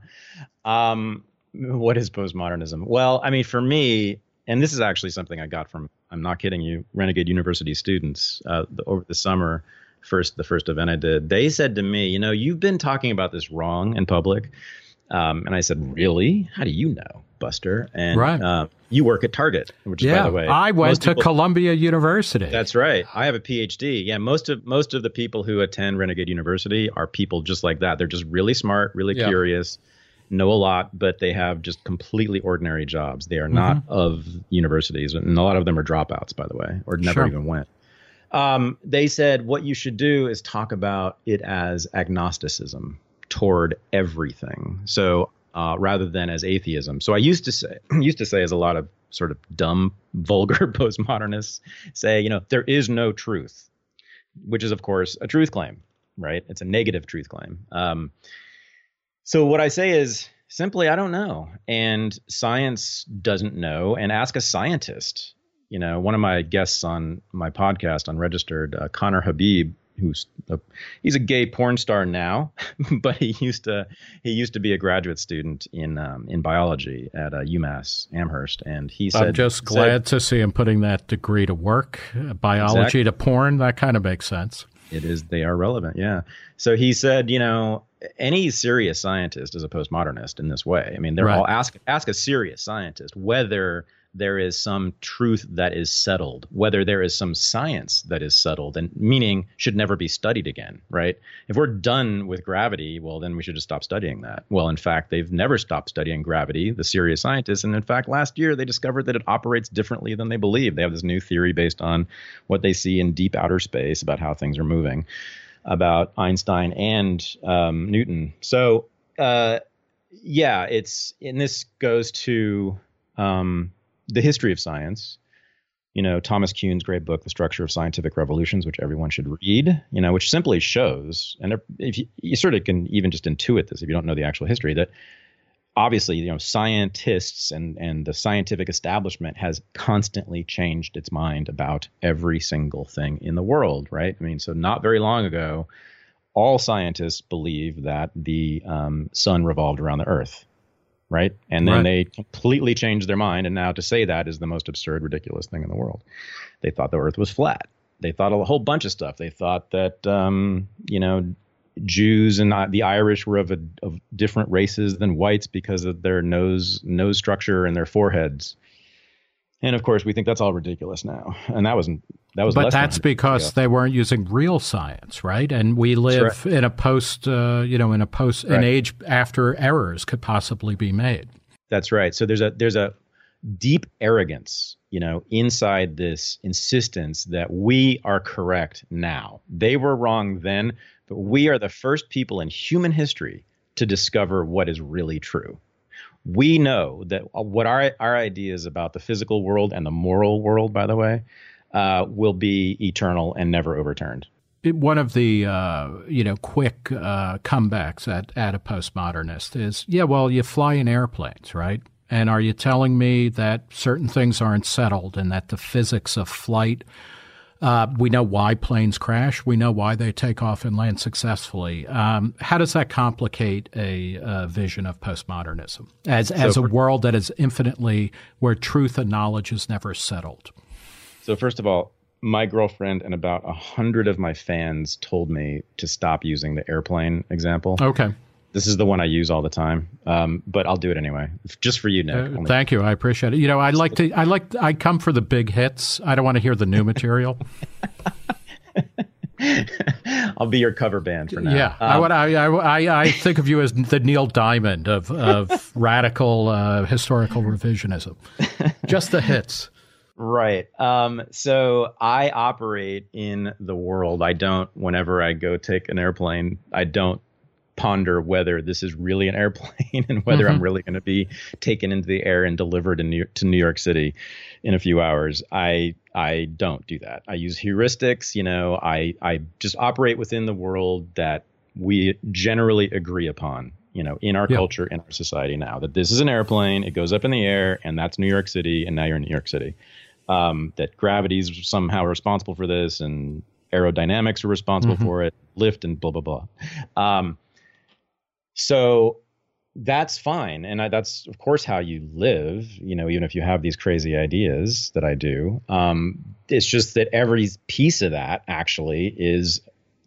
What is postmodernism? Well, I mean, for me, and this is actually something I got from, I'm not kidding you, Renegade University students over the summer, the first event I did. They said to me, you've been talking about this wrong in public. And I said, really? How do you know, Buster? And right. You work at Target, which is, by the way, I went to Columbia University. That's right. I have a PhD. Yeah, most of the people who attend Renegade University are people just like that. They're just really smart, really curious, know a lot, but they have just completely ordinary jobs. They are not of universities, and a lot of them are dropouts, by the way, or never even went. They said what you should do is talk about it as agnosticism toward everything. So rather than as atheism. So I used to say, as a lot of sort of dumb, vulgar postmodernists say, there is no truth, which is, of course, a truth claim, right? It's a negative truth claim. So what I say is simply, I don't know. And science doesn't know. And ask a scientist. One of my guests on my podcast, Unregistered, Connor Habib, he's a gay porn star now, but he used to be a graduate student in biology at UMass Amherst, and he said, "I'm just glad to see him putting that degree to work. Biology to porn, that kind of makes sense." It is. They are relevant, yeah. So he said, any serious scientist is a postmodernist in this way. I mean, they're all ask a serious scientist whether there is some truth that is settled, whether there is some science that is settled, and meaning should never be studied again, right? If we're done with gravity, well, then we should just stop studying that. Well, in fact, they've never stopped studying gravity, the serious scientists. And in fact, last year, they discovered that it operates differently than they believe. They have this new theory based on what they see in deep outer space about how things are moving, about Einstein and Newton. So, and this goes to the history of science. Thomas Kuhn's great book, The Structure of Scientific Revolutions, which everyone should read, which simply shows, and if you sort of can even just intuit this if you don't know the actual history, that obviously, scientists and the scientific establishment has constantly changed its mind about every single thing in the world, right? I mean, so not very long ago, all scientists believed that the sun revolved around the Earth, right? And then they completely changed their mind. And now to say that is the most absurd, ridiculous thing in the world. They thought the Earth was flat. They thought a whole bunch of stuff. They thought that, Jews and the Irish were of different races than whites because of their nose structure and their foreheads. And of course, we think that's all ridiculous now. And that was. But that's because they weren't using real science, right? And we live in a an age after errors could possibly be made. That's right. So there's a deep arrogance, inside this insistence that we are correct now. They were wrong then, but we are the first people in human history to discover what is really true. We know that what our ideas about the physical world and the moral world, by the way, will be eternal and never overturned. One of the quick comebacks at a postmodernist is, you fly in airplanes, right? And are you telling me that certain things aren't settled and that the physics of flight, we know why planes crash, we know why they take off and land successfully. How does that complicate a vision of postmodernism as a world that is infinitely where truth and knowledge is never settled? So first of all, my girlfriend and about 100 of my fans told me to stop using the airplane example. Okay. This is the one I use all the time, but I'll do it anyway, just for you, Nick. Thank you. I appreciate it. I come for the big hits. I don't want to hear the new material. I'll be your cover band for now. Yeah, I think of you as the Neil Diamond of radical historical revisionism. Just the hits. Right. So I operate in the world. Whenever I go take an airplane, I don't ponder whether this is really an airplane and whether I'm really going to be taken into the air and delivered to New York City in a few hours. I don't do that. I use heuristics. I just operate within the world that we generally agree upon, in our culture, in our society now, that this is an airplane, it goes up in the air, and that's New York City, and now you're in New York City. That gravity is somehow responsible for this, and aerodynamics are responsible for it, lift and blah, blah, blah. So that's fine. And that's, of course, how you live, even if you have these crazy ideas that I do. It's just that every piece of that actually is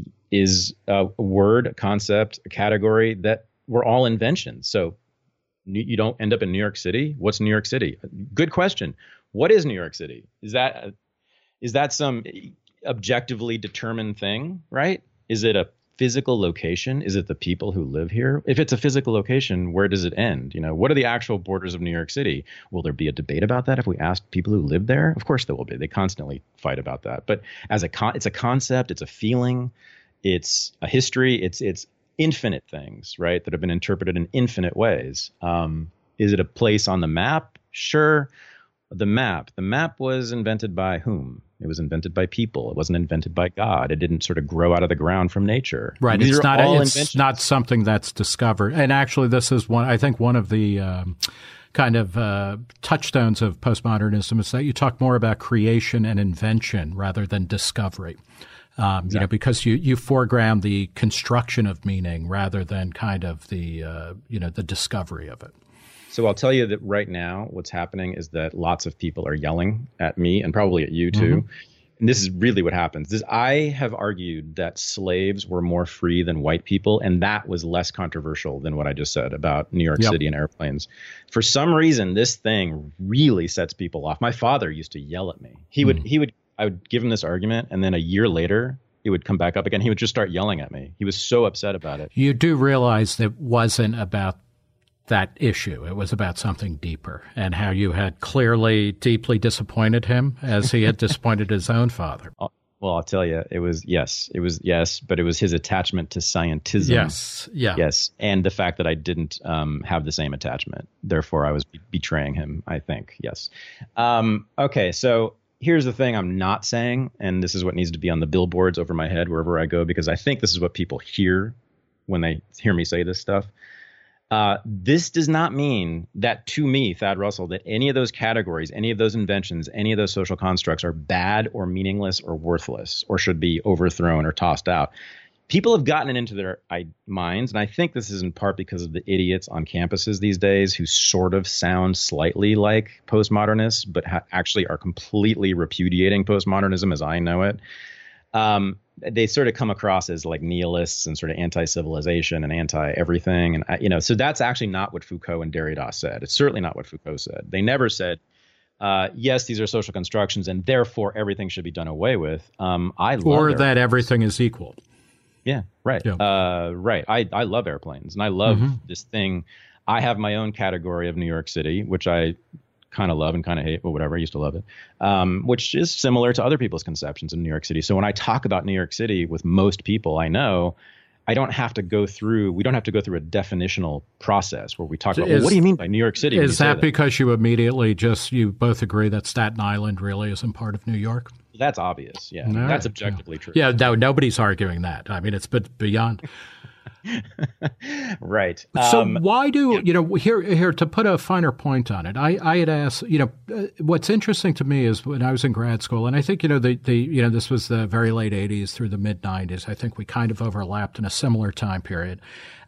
a word, a concept, a category that were all inventions. So you don't end up in New York City. What's New York City? Good question. What is New York City? Is that some objectively determined thing, right? Is it a physical location? Is it the people who live here? If it's a physical location, where does it end? What are the actual borders of New York City? Will there be a debate about that if we asked people who live there? Of course there will be. They constantly fight about that. But it's a concept, it's a feeling, it's a history, it's infinite things, right, that have been interpreted in infinite ways. Is it a place on the map? Sure. The map was invented by whom? It was invented by people. It wasn't invented by God. It didn't sort of grow out of the ground from nature. Right. It's not something that's discovered. And actually, this is one of the kind of touchstones of postmodernism is that you talk more about creation and invention rather than discovery. Exactly. Because you foreground the construction of meaning rather than kind of the discovery of it. So I'll tell you that right now what's happening is that lots of people are yelling at me and probably at you too. and this is really what happens. I have argued that slaves were more free than white people, and that was less controversial than what I just said about New York City and airplanes. For some reason, this thing really sets people off. My father used to yell at me. I would give him this argument, and then a year later, it would come back up again. He would just start yelling at me. He was so upset about it. You do realize that it wasn't about that issue. It was about something deeper, and how you had clearly deeply disappointed him as he had disappointed his own father. Well, I'll tell you, it was yes, but it was his attachment to scientism. Yes. And the fact that I didn't have the same attachment. Therefore, I was betraying him, I think. Yes. Okay. So here's the thing I'm not saying, and this is what needs to be on the billboards over my head wherever I go, because I think this is what people hear when they hear me say this stuff. This does not mean that, to me, Thad Russell, that any of those categories, any of those inventions, any of those social constructs are bad or meaningless or worthless or should be overthrown or tossed out. People have gotten it into their minds, and I think this is in part because of the idiots on campuses these days who sort of sound slightly like postmodernists, but actually are completely repudiating postmodernism as I know it. They sort of come across as like nihilists and sort of anti-civilization and anti-everything. And, so that's actually not what Foucault and Derrida said. It's certainly not what Foucault said. They never said, yes, these are social constructions and therefore everything should be done away with. Or that everything is equal. Yeah, right. Yeah. Right. I love airplanes, and I love this thing. I have my own category of New York City, which I kind of love and kind of hate, but whatever. I used to love it, which is similar to other people's conceptions of New York City. So when I talk about New York City with most people I know, we don't have to go through a definitional process where we talk about, what do you mean by New York City? Is that because you immediately you both agree that Staten Island really isn't part of New York? That's obvious. Yeah. That's objectively true. Yeah. No, nobody's arguing that. I mean, it's beyond. Right. So why do, here to put a finer point on it, I had asked, what's interesting to me is when I was in grad school, and I think, this was the very late 80s through the mid 90s. I think we kind of overlapped in a similar time period.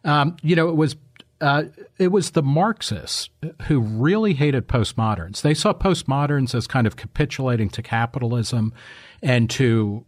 It was the Marxists who really hated postmoderns. They saw postmoderns as kind of capitulating to capitalism and to,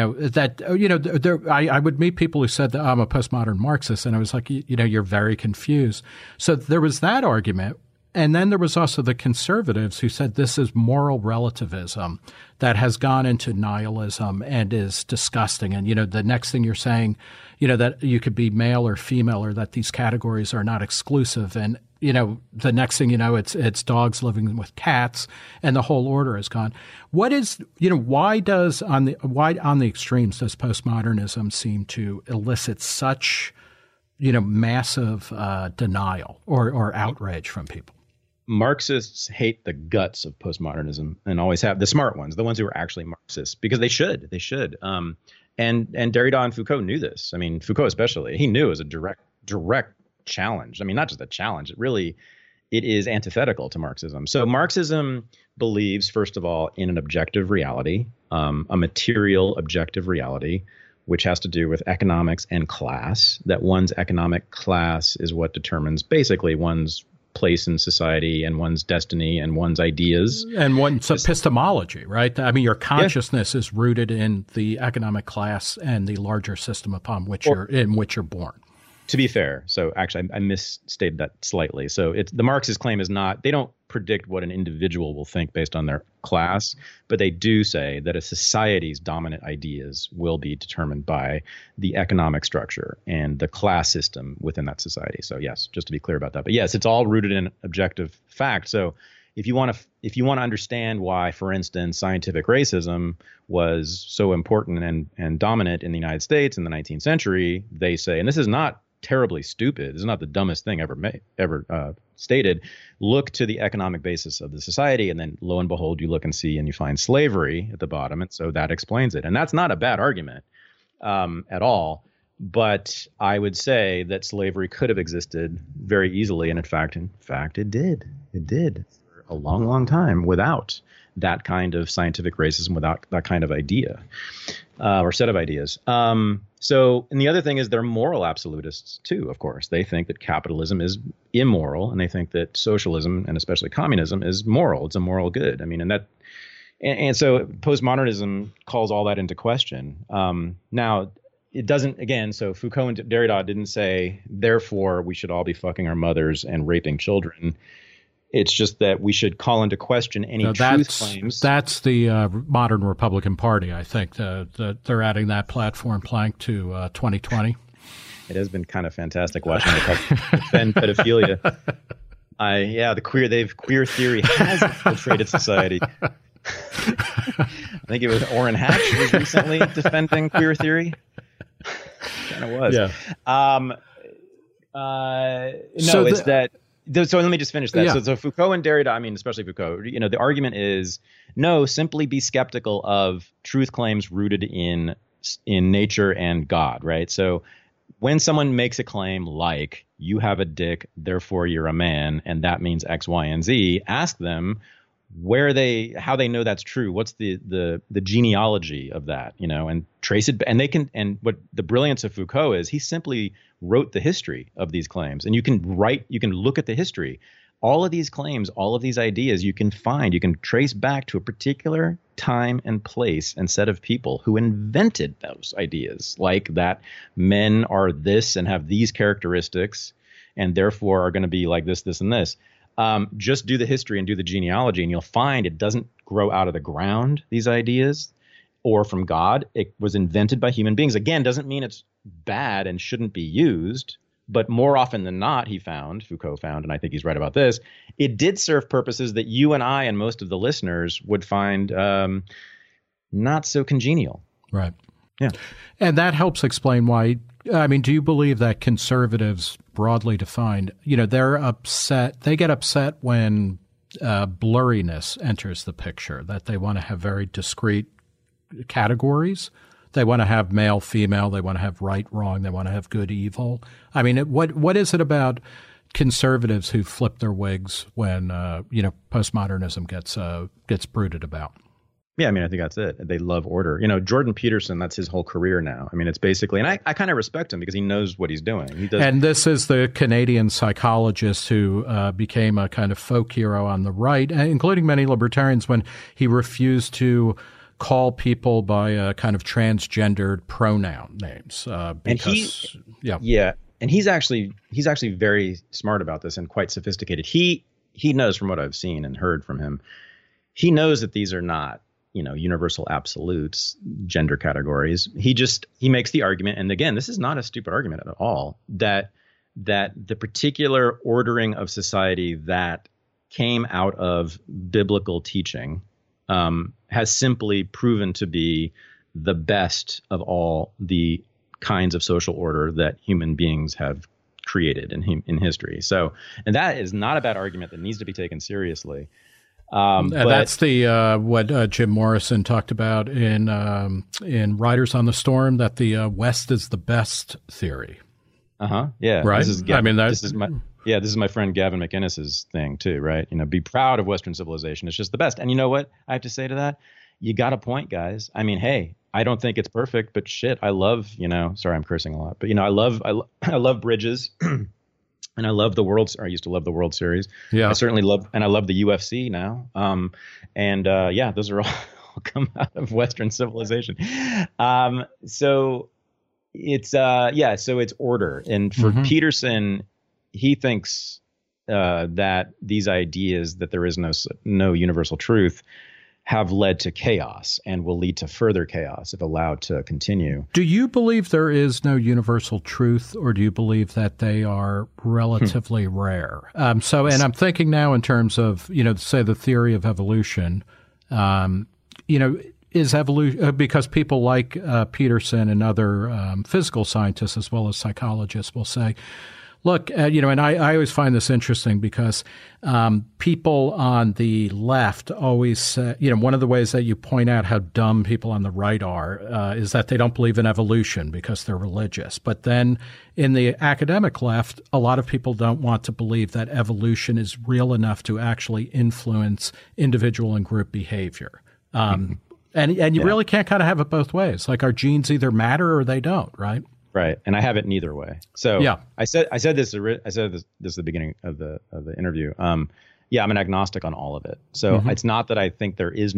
I would meet people who said that I'm a postmodern Marxist, and I was like, you're very confused. So there was that argument. And then there was also the conservatives who said this is moral relativism that has gone into nihilism and is disgusting. And, the next thing you're saying, that you could be male or female, or that these categories are not exclusive. And, the next thing you know, it's dogs living with cats, and the whole order is gone. What is, why on the extremes does postmodernism seem to elicit such, massive denial or outrage from people? Marxists hate the guts of postmodernism and always have, the smart ones, the ones who are actually Marxists, because they should. And Derrida and Foucault knew this. I mean, Foucault especially, he knew it was a direct challenge. I mean, not just a challenge, it is antithetical to Marxism. So Marxism believes, first of all, in an objective reality, a material objective reality, which has to do with economics and class, that one's economic class is what determines basically one's place in society and one's destiny and one's ideas. And one's epistemology, right? I mean, your consciousness is rooted in the economic class and the larger system upon which you're born. To be fair, so actually I misstated that slightly. So the Marxist claim is not, they don't predict what an individual will think based on their class, but they do say that a society's dominant ideas will be determined by the economic structure and the class system within that society. So yes, just to be clear about that. But yes, it's all rooted in objective fact. So if you want to understand why, for instance, scientific racism was so important and dominant in the United States in the 19th century, they say, and this is not terribly stupid, this is not the dumbest thing ever stated, look to the economic basis of the society, and then lo and behold, you look and see and you find slavery at the bottom, and so that explains it. And that's not a bad argument at all. But I would say that slavery could have existed very easily, and in fact, it did. It did for a long, long time without that kind of scientific racism, without that kind of idea or set of ideas. So, and the other thing is they're moral absolutists too, of course. They think that capitalism is immoral, and they think that socialism, and especially communism, is moral. It's a moral good. I mean, and that And so postmodernism calls all that into question. Now, it doesn't, again, so Foucault and Derrida didn't say, therefore, we should all be fucking our mothers and raping children. It's just that we should call into question any truth claims. That's the modern Republican Party, I think. They're adding that platform plank to 2020. It has been kind of fantastic watching the defend pedophilia. Queer theory has infiltrated society. I think it was Orrin Hatch was recently defending queer theory. Kind of was. Yeah. So let me just finish that. Yeah. So Foucault and Derrida, I mean, especially Foucault, the argument is no, simply be skeptical of truth claims rooted in nature and God, right? So when someone makes a claim like you have a dick, therefore you're a man, and that means X, Y, and Z, ask them how they know that's true. What's the genealogy of that, and trace it. And what the brilliance of Foucault is, he simply wrote the history of these claims, and you can look at the history. All of these claims, all of these ideas, you can trace back to a particular time and place and set of people who invented those ideas, like that men are this and have these characteristics and therefore are going to be like this, this, and this. Just do the history and do the genealogy, and you'll find it doesn't grow out of the ground, these ideas, or from God. It was invented by human beings. Again, doesn't mean it's bad and shouldn't be used, but more often than not, Foucault found, and I think he's right about this, it did serve purposes that you and I and most of the listeners would find not so congenial. Right. Yeah. And that helps explain why. I mean, do you believe that conservatives, broadly defined, they're upset? They get upset when blurriness enters the picture, that they want to have very discrete categories. They want to have male, female. They want to have right, wrong. They want to have good, evil. I mean, what is it about conservatives who flip their wigs when postmodernism gets brooded about? Yeah, I mean, I think that's it. They love order. Jordan Peterson, that's his whole career now. I mean, it's basically, and I kind of respect him because he knows what he's doing. He does. And this is the Canadian psychologist who became a kind of folk hero on the right, including many libertarians, when he refused to call people by a kind of transgendered pronoun names. And he's actually very smart about this and quite sophisticated. He knows, from what I've seen and heard from him, he knows that these are not, universal absolutes, gender categories. He makes the argument, and again, this is not a stupid argument at all, that the particular ordering of society that came out of biblical teaching has simply proven to be the best of all the kinds of social order that human beings have created in history. So, and that is not a bad argument that needs to be taken seriously. But that's what Jim Morrison talked about in Riders on the Storm, that the West is the best theory. Yeah. Right. This is my friend Gavin McInnes's thing too, right? Be proud of Western civilization. It's just the best. And you know what I have to say to that? You got a point, guys. I mean, hey, I don't think it's perfect, but shit, I love, sorry, I'm cursing a lot, but I love Bridges. And I love I used to love the World Series. Yeah. I certainly love the UFC now. Those are all come out of Western civilization. So it's order. And for Peterson, he thinks that these ideas that there is no universal truth have led to chaos and will lead to further chaos if allowed to continue. Do you believe there is no universal truth, or do you believe that they are relatively rare? And I'm thinking now in terms of, say the theory of evolution, is evolution, because people like Peterson and other physical scientists as well as psychologists will say, look, and I always find this interesting because people on the left always say, one of the ways that you point out how dumb people on the right are is that they don't believe in evolution because they're religious. But then in the academic left, a lot of people don't want to believe that evolution is real enough to actually influence individual and group behavior. And you really can't kind of have it both ways. Like our genes either matter or they don't, right? Right, and I have it neither way. So yeah. I said this at the beginning of the interview. I'm an agnostic on all of it. So it's not that I think there is no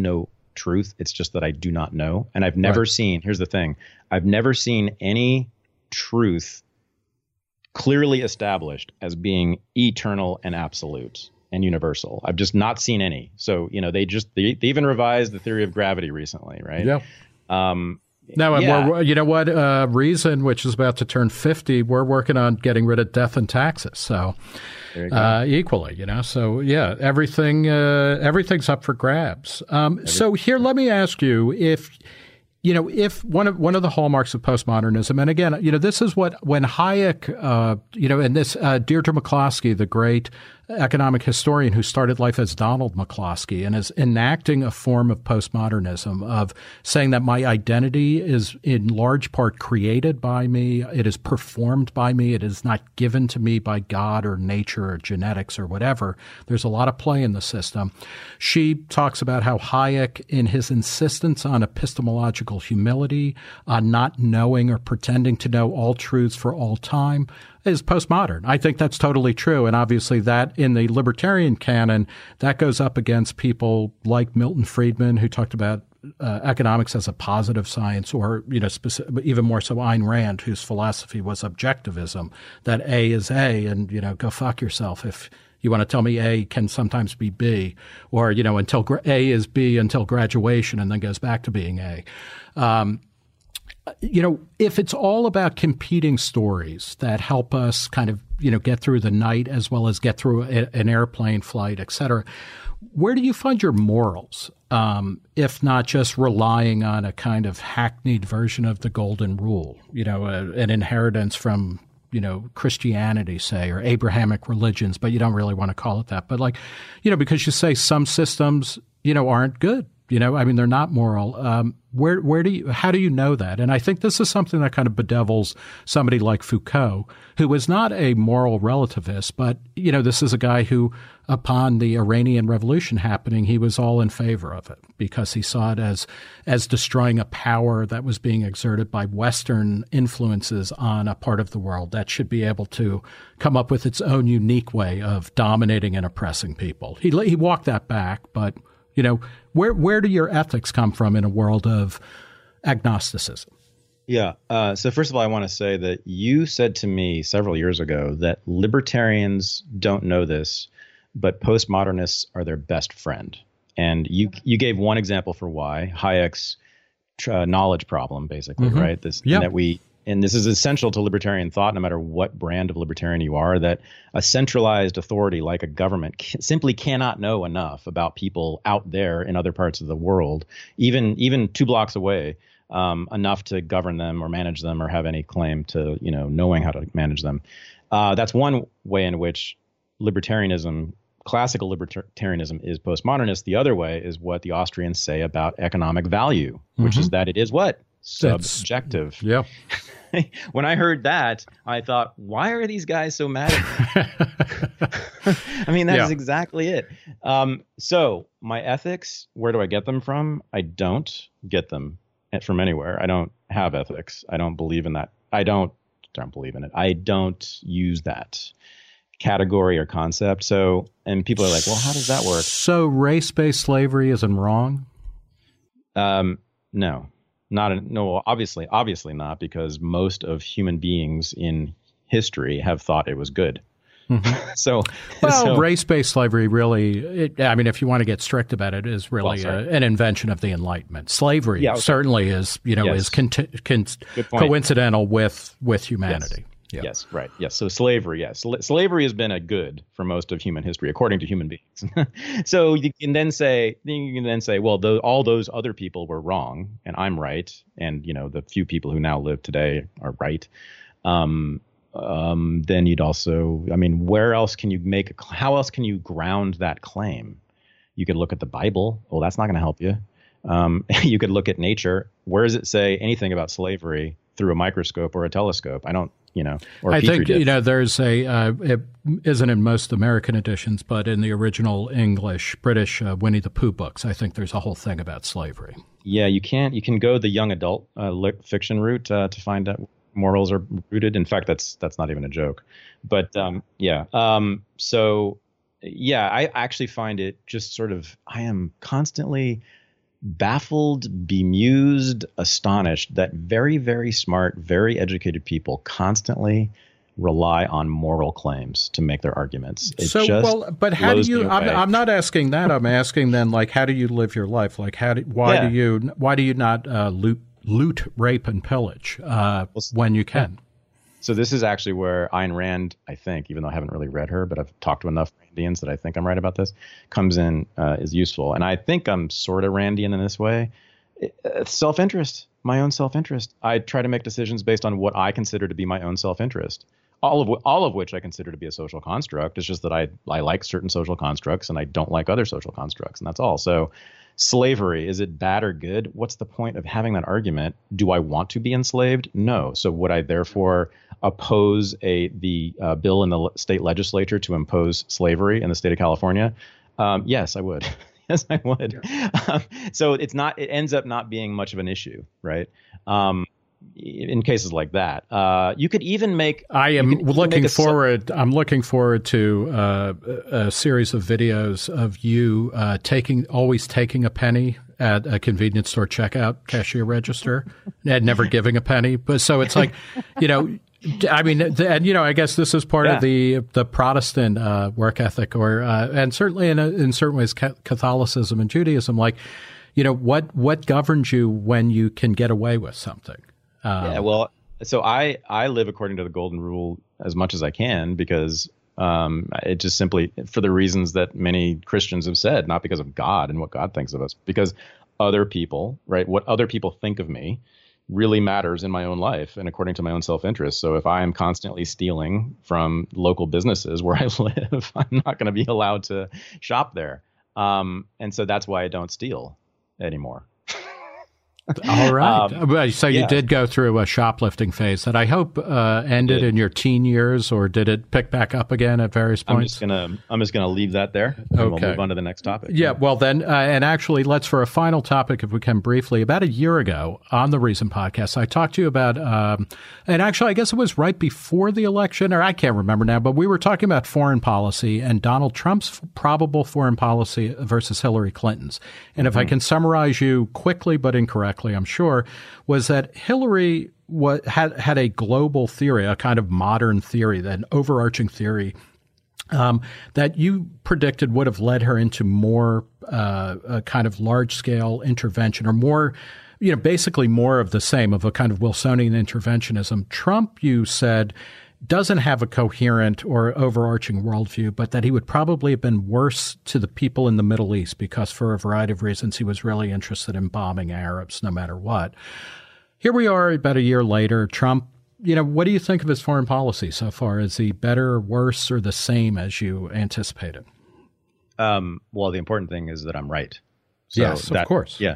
truth. It's just that I do not know. And I've never seen, here's the thing, I've never seen any truth clearly established as being eternal and absolute and universal. I've just not seen any. So, they even revised the theory of gravity recently, right? Yeah. No, and we're, you know what? Reason, which is about to turn 50, we're working on getting rid of death and taxes. So equally, So yeah, everything's up for grabs. So here, let me ask you if one of the hallmarks of postmodernism, and again, this is when Hayek, and this Deirdre McCloskey, the great economic historian who started life as Donald McCloskey and is enacting a form of postmodernism of saying that my identity is in large part created by me. It is performed by me. It is not given to me by God or nature or genetics or whatever. There's a lot of play in the system. She talks about how Hayek, in his insistence on epistemological humility, on not knowing or pretending to know all truths for all time, is postmodern. I think that's totally true. And obviously that in the libertarian canon, that goes up against people like Milton Friedman, who talked about economics as a positive science, or, even more so Ayn Rand, whose philosophy was objectivism, that A is A and, go fuck yourself if you want to tell me A can sometimes be B, or, until A is B until graduation and then goes back to being A. If it's all about competing stories that help us kind of, get through the night as well as get through an airplane flight, et cetera, where do you find your morals, if not just relying on a kind of hackneyed version of the golden rule, an inheritance from, Christianity, say, or Abrahamic religions, but you don't really want to call it that. But because you say some systems, aren't good. They're not moral. How do you know that? And I think this is something that kind of bedevils somebody like Foucault, who was not a moral relativist, but, this is a guy who, upon the Iranian Revolution happening, he was all in favor of it because he saw it as destroying a power that was being exerted by Western influences on a part of the world that should be able to come up with its own unique way of dominating and oppressing people. He walked that back, but where do your ethics come from in a world of agnosticism? Yeah. So first of all, I want to say that you said to me several years ago that libertarians don't know this, but postmodernists are their best friend. And you gave one example for why, Hayek's knowledge problem, basically, right? And this is essential to libertarian thought, no matter what brand of libertarian you are, that a centralized authority like a government simply cannot know enough about people out there in other parts of the world, even 2 blocks away, enough to govern them or manage them or have any claim to, knowing how to manage them. That's one way in which classical libertarianism is postmodernist. The other way is what the Austrians say about economic value, which is that it is what? Subjective. Yeah. When I heard that, I thought, why are these guys so mad at me? That is exactly it. So my ethics, where do I get them from? I don't get them from anywhere. I don't have ethics. I don't believe in that. I don't believe in it. I don't use that category or concept. So, and people are like, well, how does that work? So race-based slavery isn't wrong? No. No, obviously not, because most of human beings in history have thought it was good. So race-based slavery really, if you want to get strict about it, is really an invention of the Enlightenment. Slavery certainly is, is coincidental with humanity. Yeah. Yes, right. Yes. So slavery, slavery has been a good for most of human history, according to human beings. So you can then say, well, all those other people were wrong, and I'm right, and the few people who now live today are right. Then you'd also, where else can you how else can you ground that claim? You could look at the Bible. Well, that's not going to help you. You could look at nature. Where does it say anything about slavery through a microscope or a telescope? I don't. Or I think, there's it isn't in most American editions, but in the original English, British Winnie the Pooh books, I think there's a whole thing about slavery. Yeah, you can go the young adult fiction route to find out morals are rooted. In fact, that's not even a joke. But I actually find it just sort of, I am constantly baffled, bemused, astonished that very, very smart, very educated people constantly rely on moral claims to make their arguments. But how do you? I'm not asking that. I'm asking then, like, how do you live your life? Like, why do you not loot, rape, and pillage when you can? So this is actually where Ayn Rand, I think, even though I haven't really read her, but I've talked to enough Randians that I think I'm right about this, comes in, is useful. And I think I'm sort of Randian in this way. Self-interest, my own self-interest. I try to make decisions based on what I consider to be my own self-interest. All of which I consider to be a social construct. It's just that I like certain social constructs and I don't like other social constructs, and that's all. So slavery, is it bad or good? What's the point of having that argument? Do I want to be enslaved? No. So would I therefore oppose the bill in the state legislature to impose slavery in the state of California? Yes, I would. Yes, I would. Yeah. So it ends up not being much of an issue, right? In cases like that, you could even make. I'm looking forward to a series of videos of you always taking a penny at a convenience store checkout cashier register and never giving a penny. But so it's like, I mean, and I guess this is part of the Protestant work ethic, and certainly in certain ways Catholicism and Judaism. Like, what governs you when you can get away with something? So I live according to the golden rule as much as I can because it just simply for the reasons that many Christians have said, not because of God and what God thinks of us, because other people, right? What other people think of me really matters in my own life and according to my own self-interest. So if I am constantly stealing from local businesses where I live, I'm not going to be allowed to shop there. And so that's why I don't steal anymore. All right. So you did go through a shoplifting phase that I hope ended in your teen years, or did it pick back up again at various points? I'm just gonna leave that there. And we'll move on to the next topic. Yeah. Well, then, and actually, let's for a final topic, if we can briefly. About a year ago on the Reason podcast, I talked to you about, and actually, I guess it was right before the election, or I can't remember now, but we were talking about foreign policy and Donald Trump's probable foreign policy versus Hillary Clinton's. And if I can summarize you quickly but incorrectly, I'm sure, was that Hillary had a global theory, a kind of modern theory, an overarching theory that you predicted would have led her into more a kind of large-scale intervention, or more, basically more of the same, of a kind of Wilsonian interventionism. Trump, you said, doesn't have a coherent or overarching worldview, but that he would probably have been worse to the people in the Middle East because for a variety of reasons he was really interested in bombing Arabs no matter what. Here we are about a year later. Trump, what do you think of his foreign policy so far? Is he better, worse, or the same as you anticipated? Well, the important thing is that I'm right. So yes, of course. Yeah.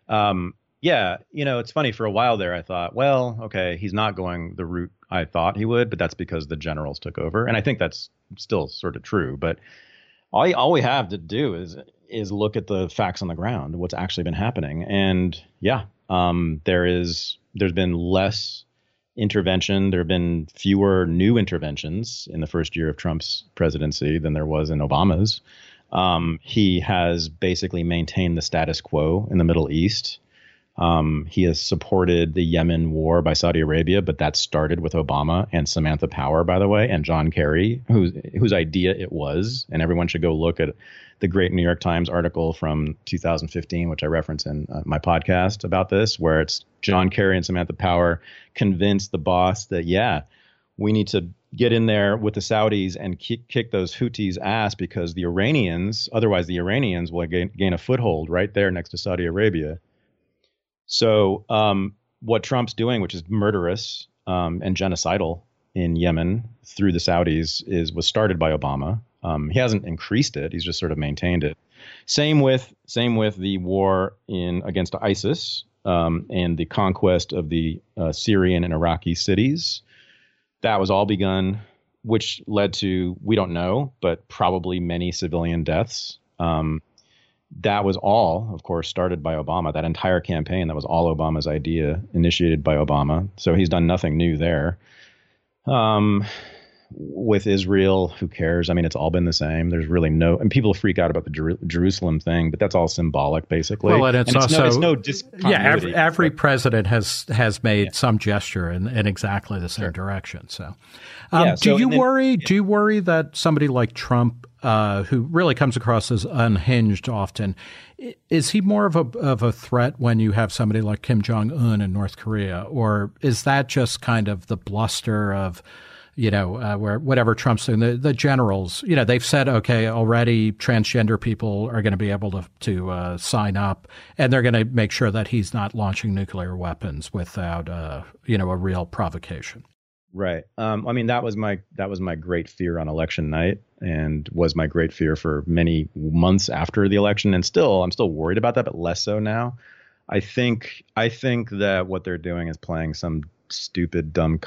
It's funny. For a while there, I thought, well, okay, he's not going the route I thought he would, but that's because the generals took over. And I think that's still sort of true. But all we have to do is look at the facts on the ground, what's actually been happening. And there's been less intervention. There have been fewer new interventions in the first year of Trump's presidency than there was in Obama's. He has basically maintained the status quo in the Middle East. He has supported the Yemen war by Saudi Arabia, but that started with Obama and Samantha Power, by the way, and John Kerry, whose idea it was. And everyone should go look at the great New York Times article from 2015, which I reference in my podcast about this, where it's John Kerry and Samantha Power convinced the boss that, we need to get in there with the Saudis and kick those Houthis' ass because otherwise the Iranians will gain a foothold right there next to Saudi Arabia. So what Trump's doing, which is murderous and genocidal in Yemen through the Saudis, was started by Obama. He hasn't increased it; he's just sort of maintained it. Same with the war against ISIS and the conquest of the Syrian and Iraqi cities. That was all begun, which led to, we don't know, but probably many civilian deaths. That was all, of course, started by Obama. That entire campaign, that was all Obama's idea, initiated by Obama. So he's done nothing new there. with Israel, who cares? I mean, it's all been the same. There's really and people freak out about the Jerusalem thing, but that's all symbolic, basically. Well, and it's also it's no discontinuity. Every president has made some gesture in exactly the same direction. So, do you worry that somebody like Trump, who really comes across as unhinged often, is he more of a threat when you have somebody like Kim Jong-un in North Korea, or is that just kind of the bluster of, where whatever Trump's doing, the generals, they've said, okay, already transgender people are going to be able to sign up, and they're going to make sure that he's not launching nuclear weapons without, a real provocation. Right. I mean, that was my great fear on election night, and was my great fear for many months after the election. And I'm still worried about that, but less so now. I think that what they're doing is playing some stupid bad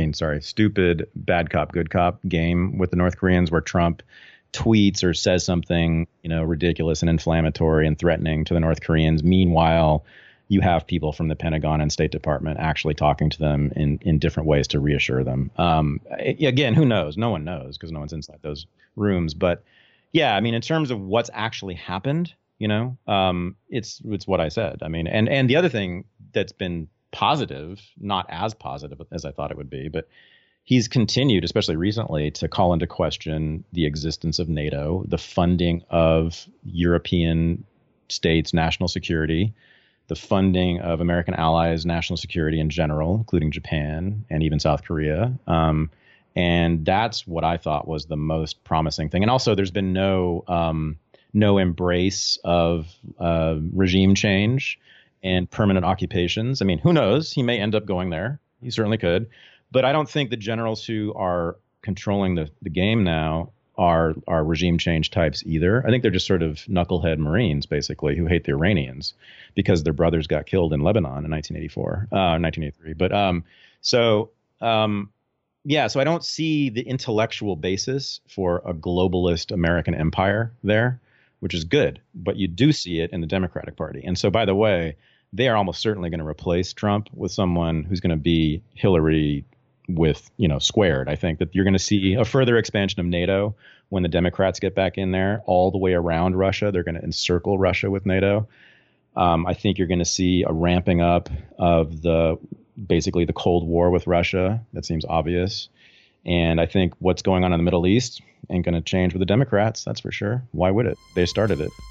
cop, good cop game with the North Koreans, where Trump tweets or says something, ridiculous and inflammatory and threatening to the North Koreans. Meanwhile, you have people from the Pentagon and State Department actually talking to them in different ways to reassure them. Again, who knows? No one knows, because no one's inside those rooms. But yeah, I mean, in terms of what's actually happened, it's what I said. I mean, and the other thing that's been positive, not as positive as I thought it would be, but he's continued, especially recently, to call into question the existence of NATO, the funding of European states' national security, the funding of American allies' national security in general, including Japan and even South Korea. And that's what I thought was the most promising thing. And also, there's been no embrace of regime change and permanent occupations. I mean, who knows? He may end up going there. He certainly could. But I don't think the generals who are controlling the game now are regime change types either. I think they're just sort of knucklehead Marines, basically, who hate the Iranians because their brothers got killed in Lebanon in 1983. But so I don't see the intellectual basis for a globalist American empire there, which is good. But you do see it in the Democratic Party. And so, by the way, they are almost certainly going to replace Trump with someone who's going to be Hillary with, squared. I think that you're going to see a further expansion of NATO when the Democrats get back in there all the way around Russia. They're going to encircle Russia with NATO. I think you're going to see a ramping up of basically the Cold War with Russia. That seems obvious. And I think what's going on in the Middle East ain't going to change with the Democrats. That's for sure. Why would it? They started it.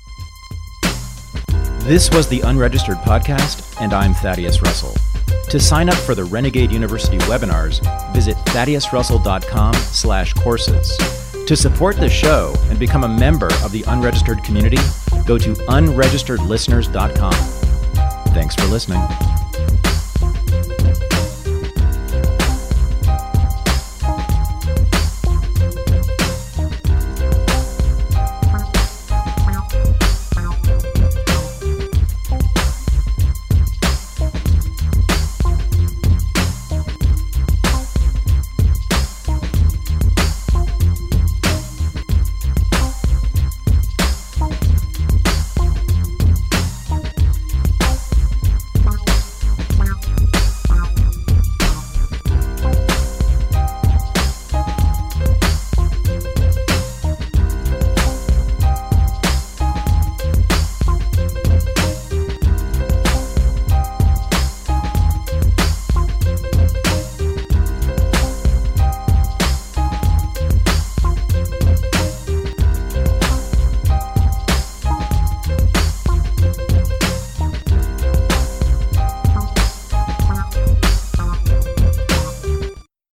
This was the Unregistered Podcast, and I'm Thaddeus Russell. To sign up for the Renegade University webinars, visit thaddeusrussell.com/courses. To support the show and become a member of the unregistered community, go to unregisteredlisteners.com. Thanks for listening.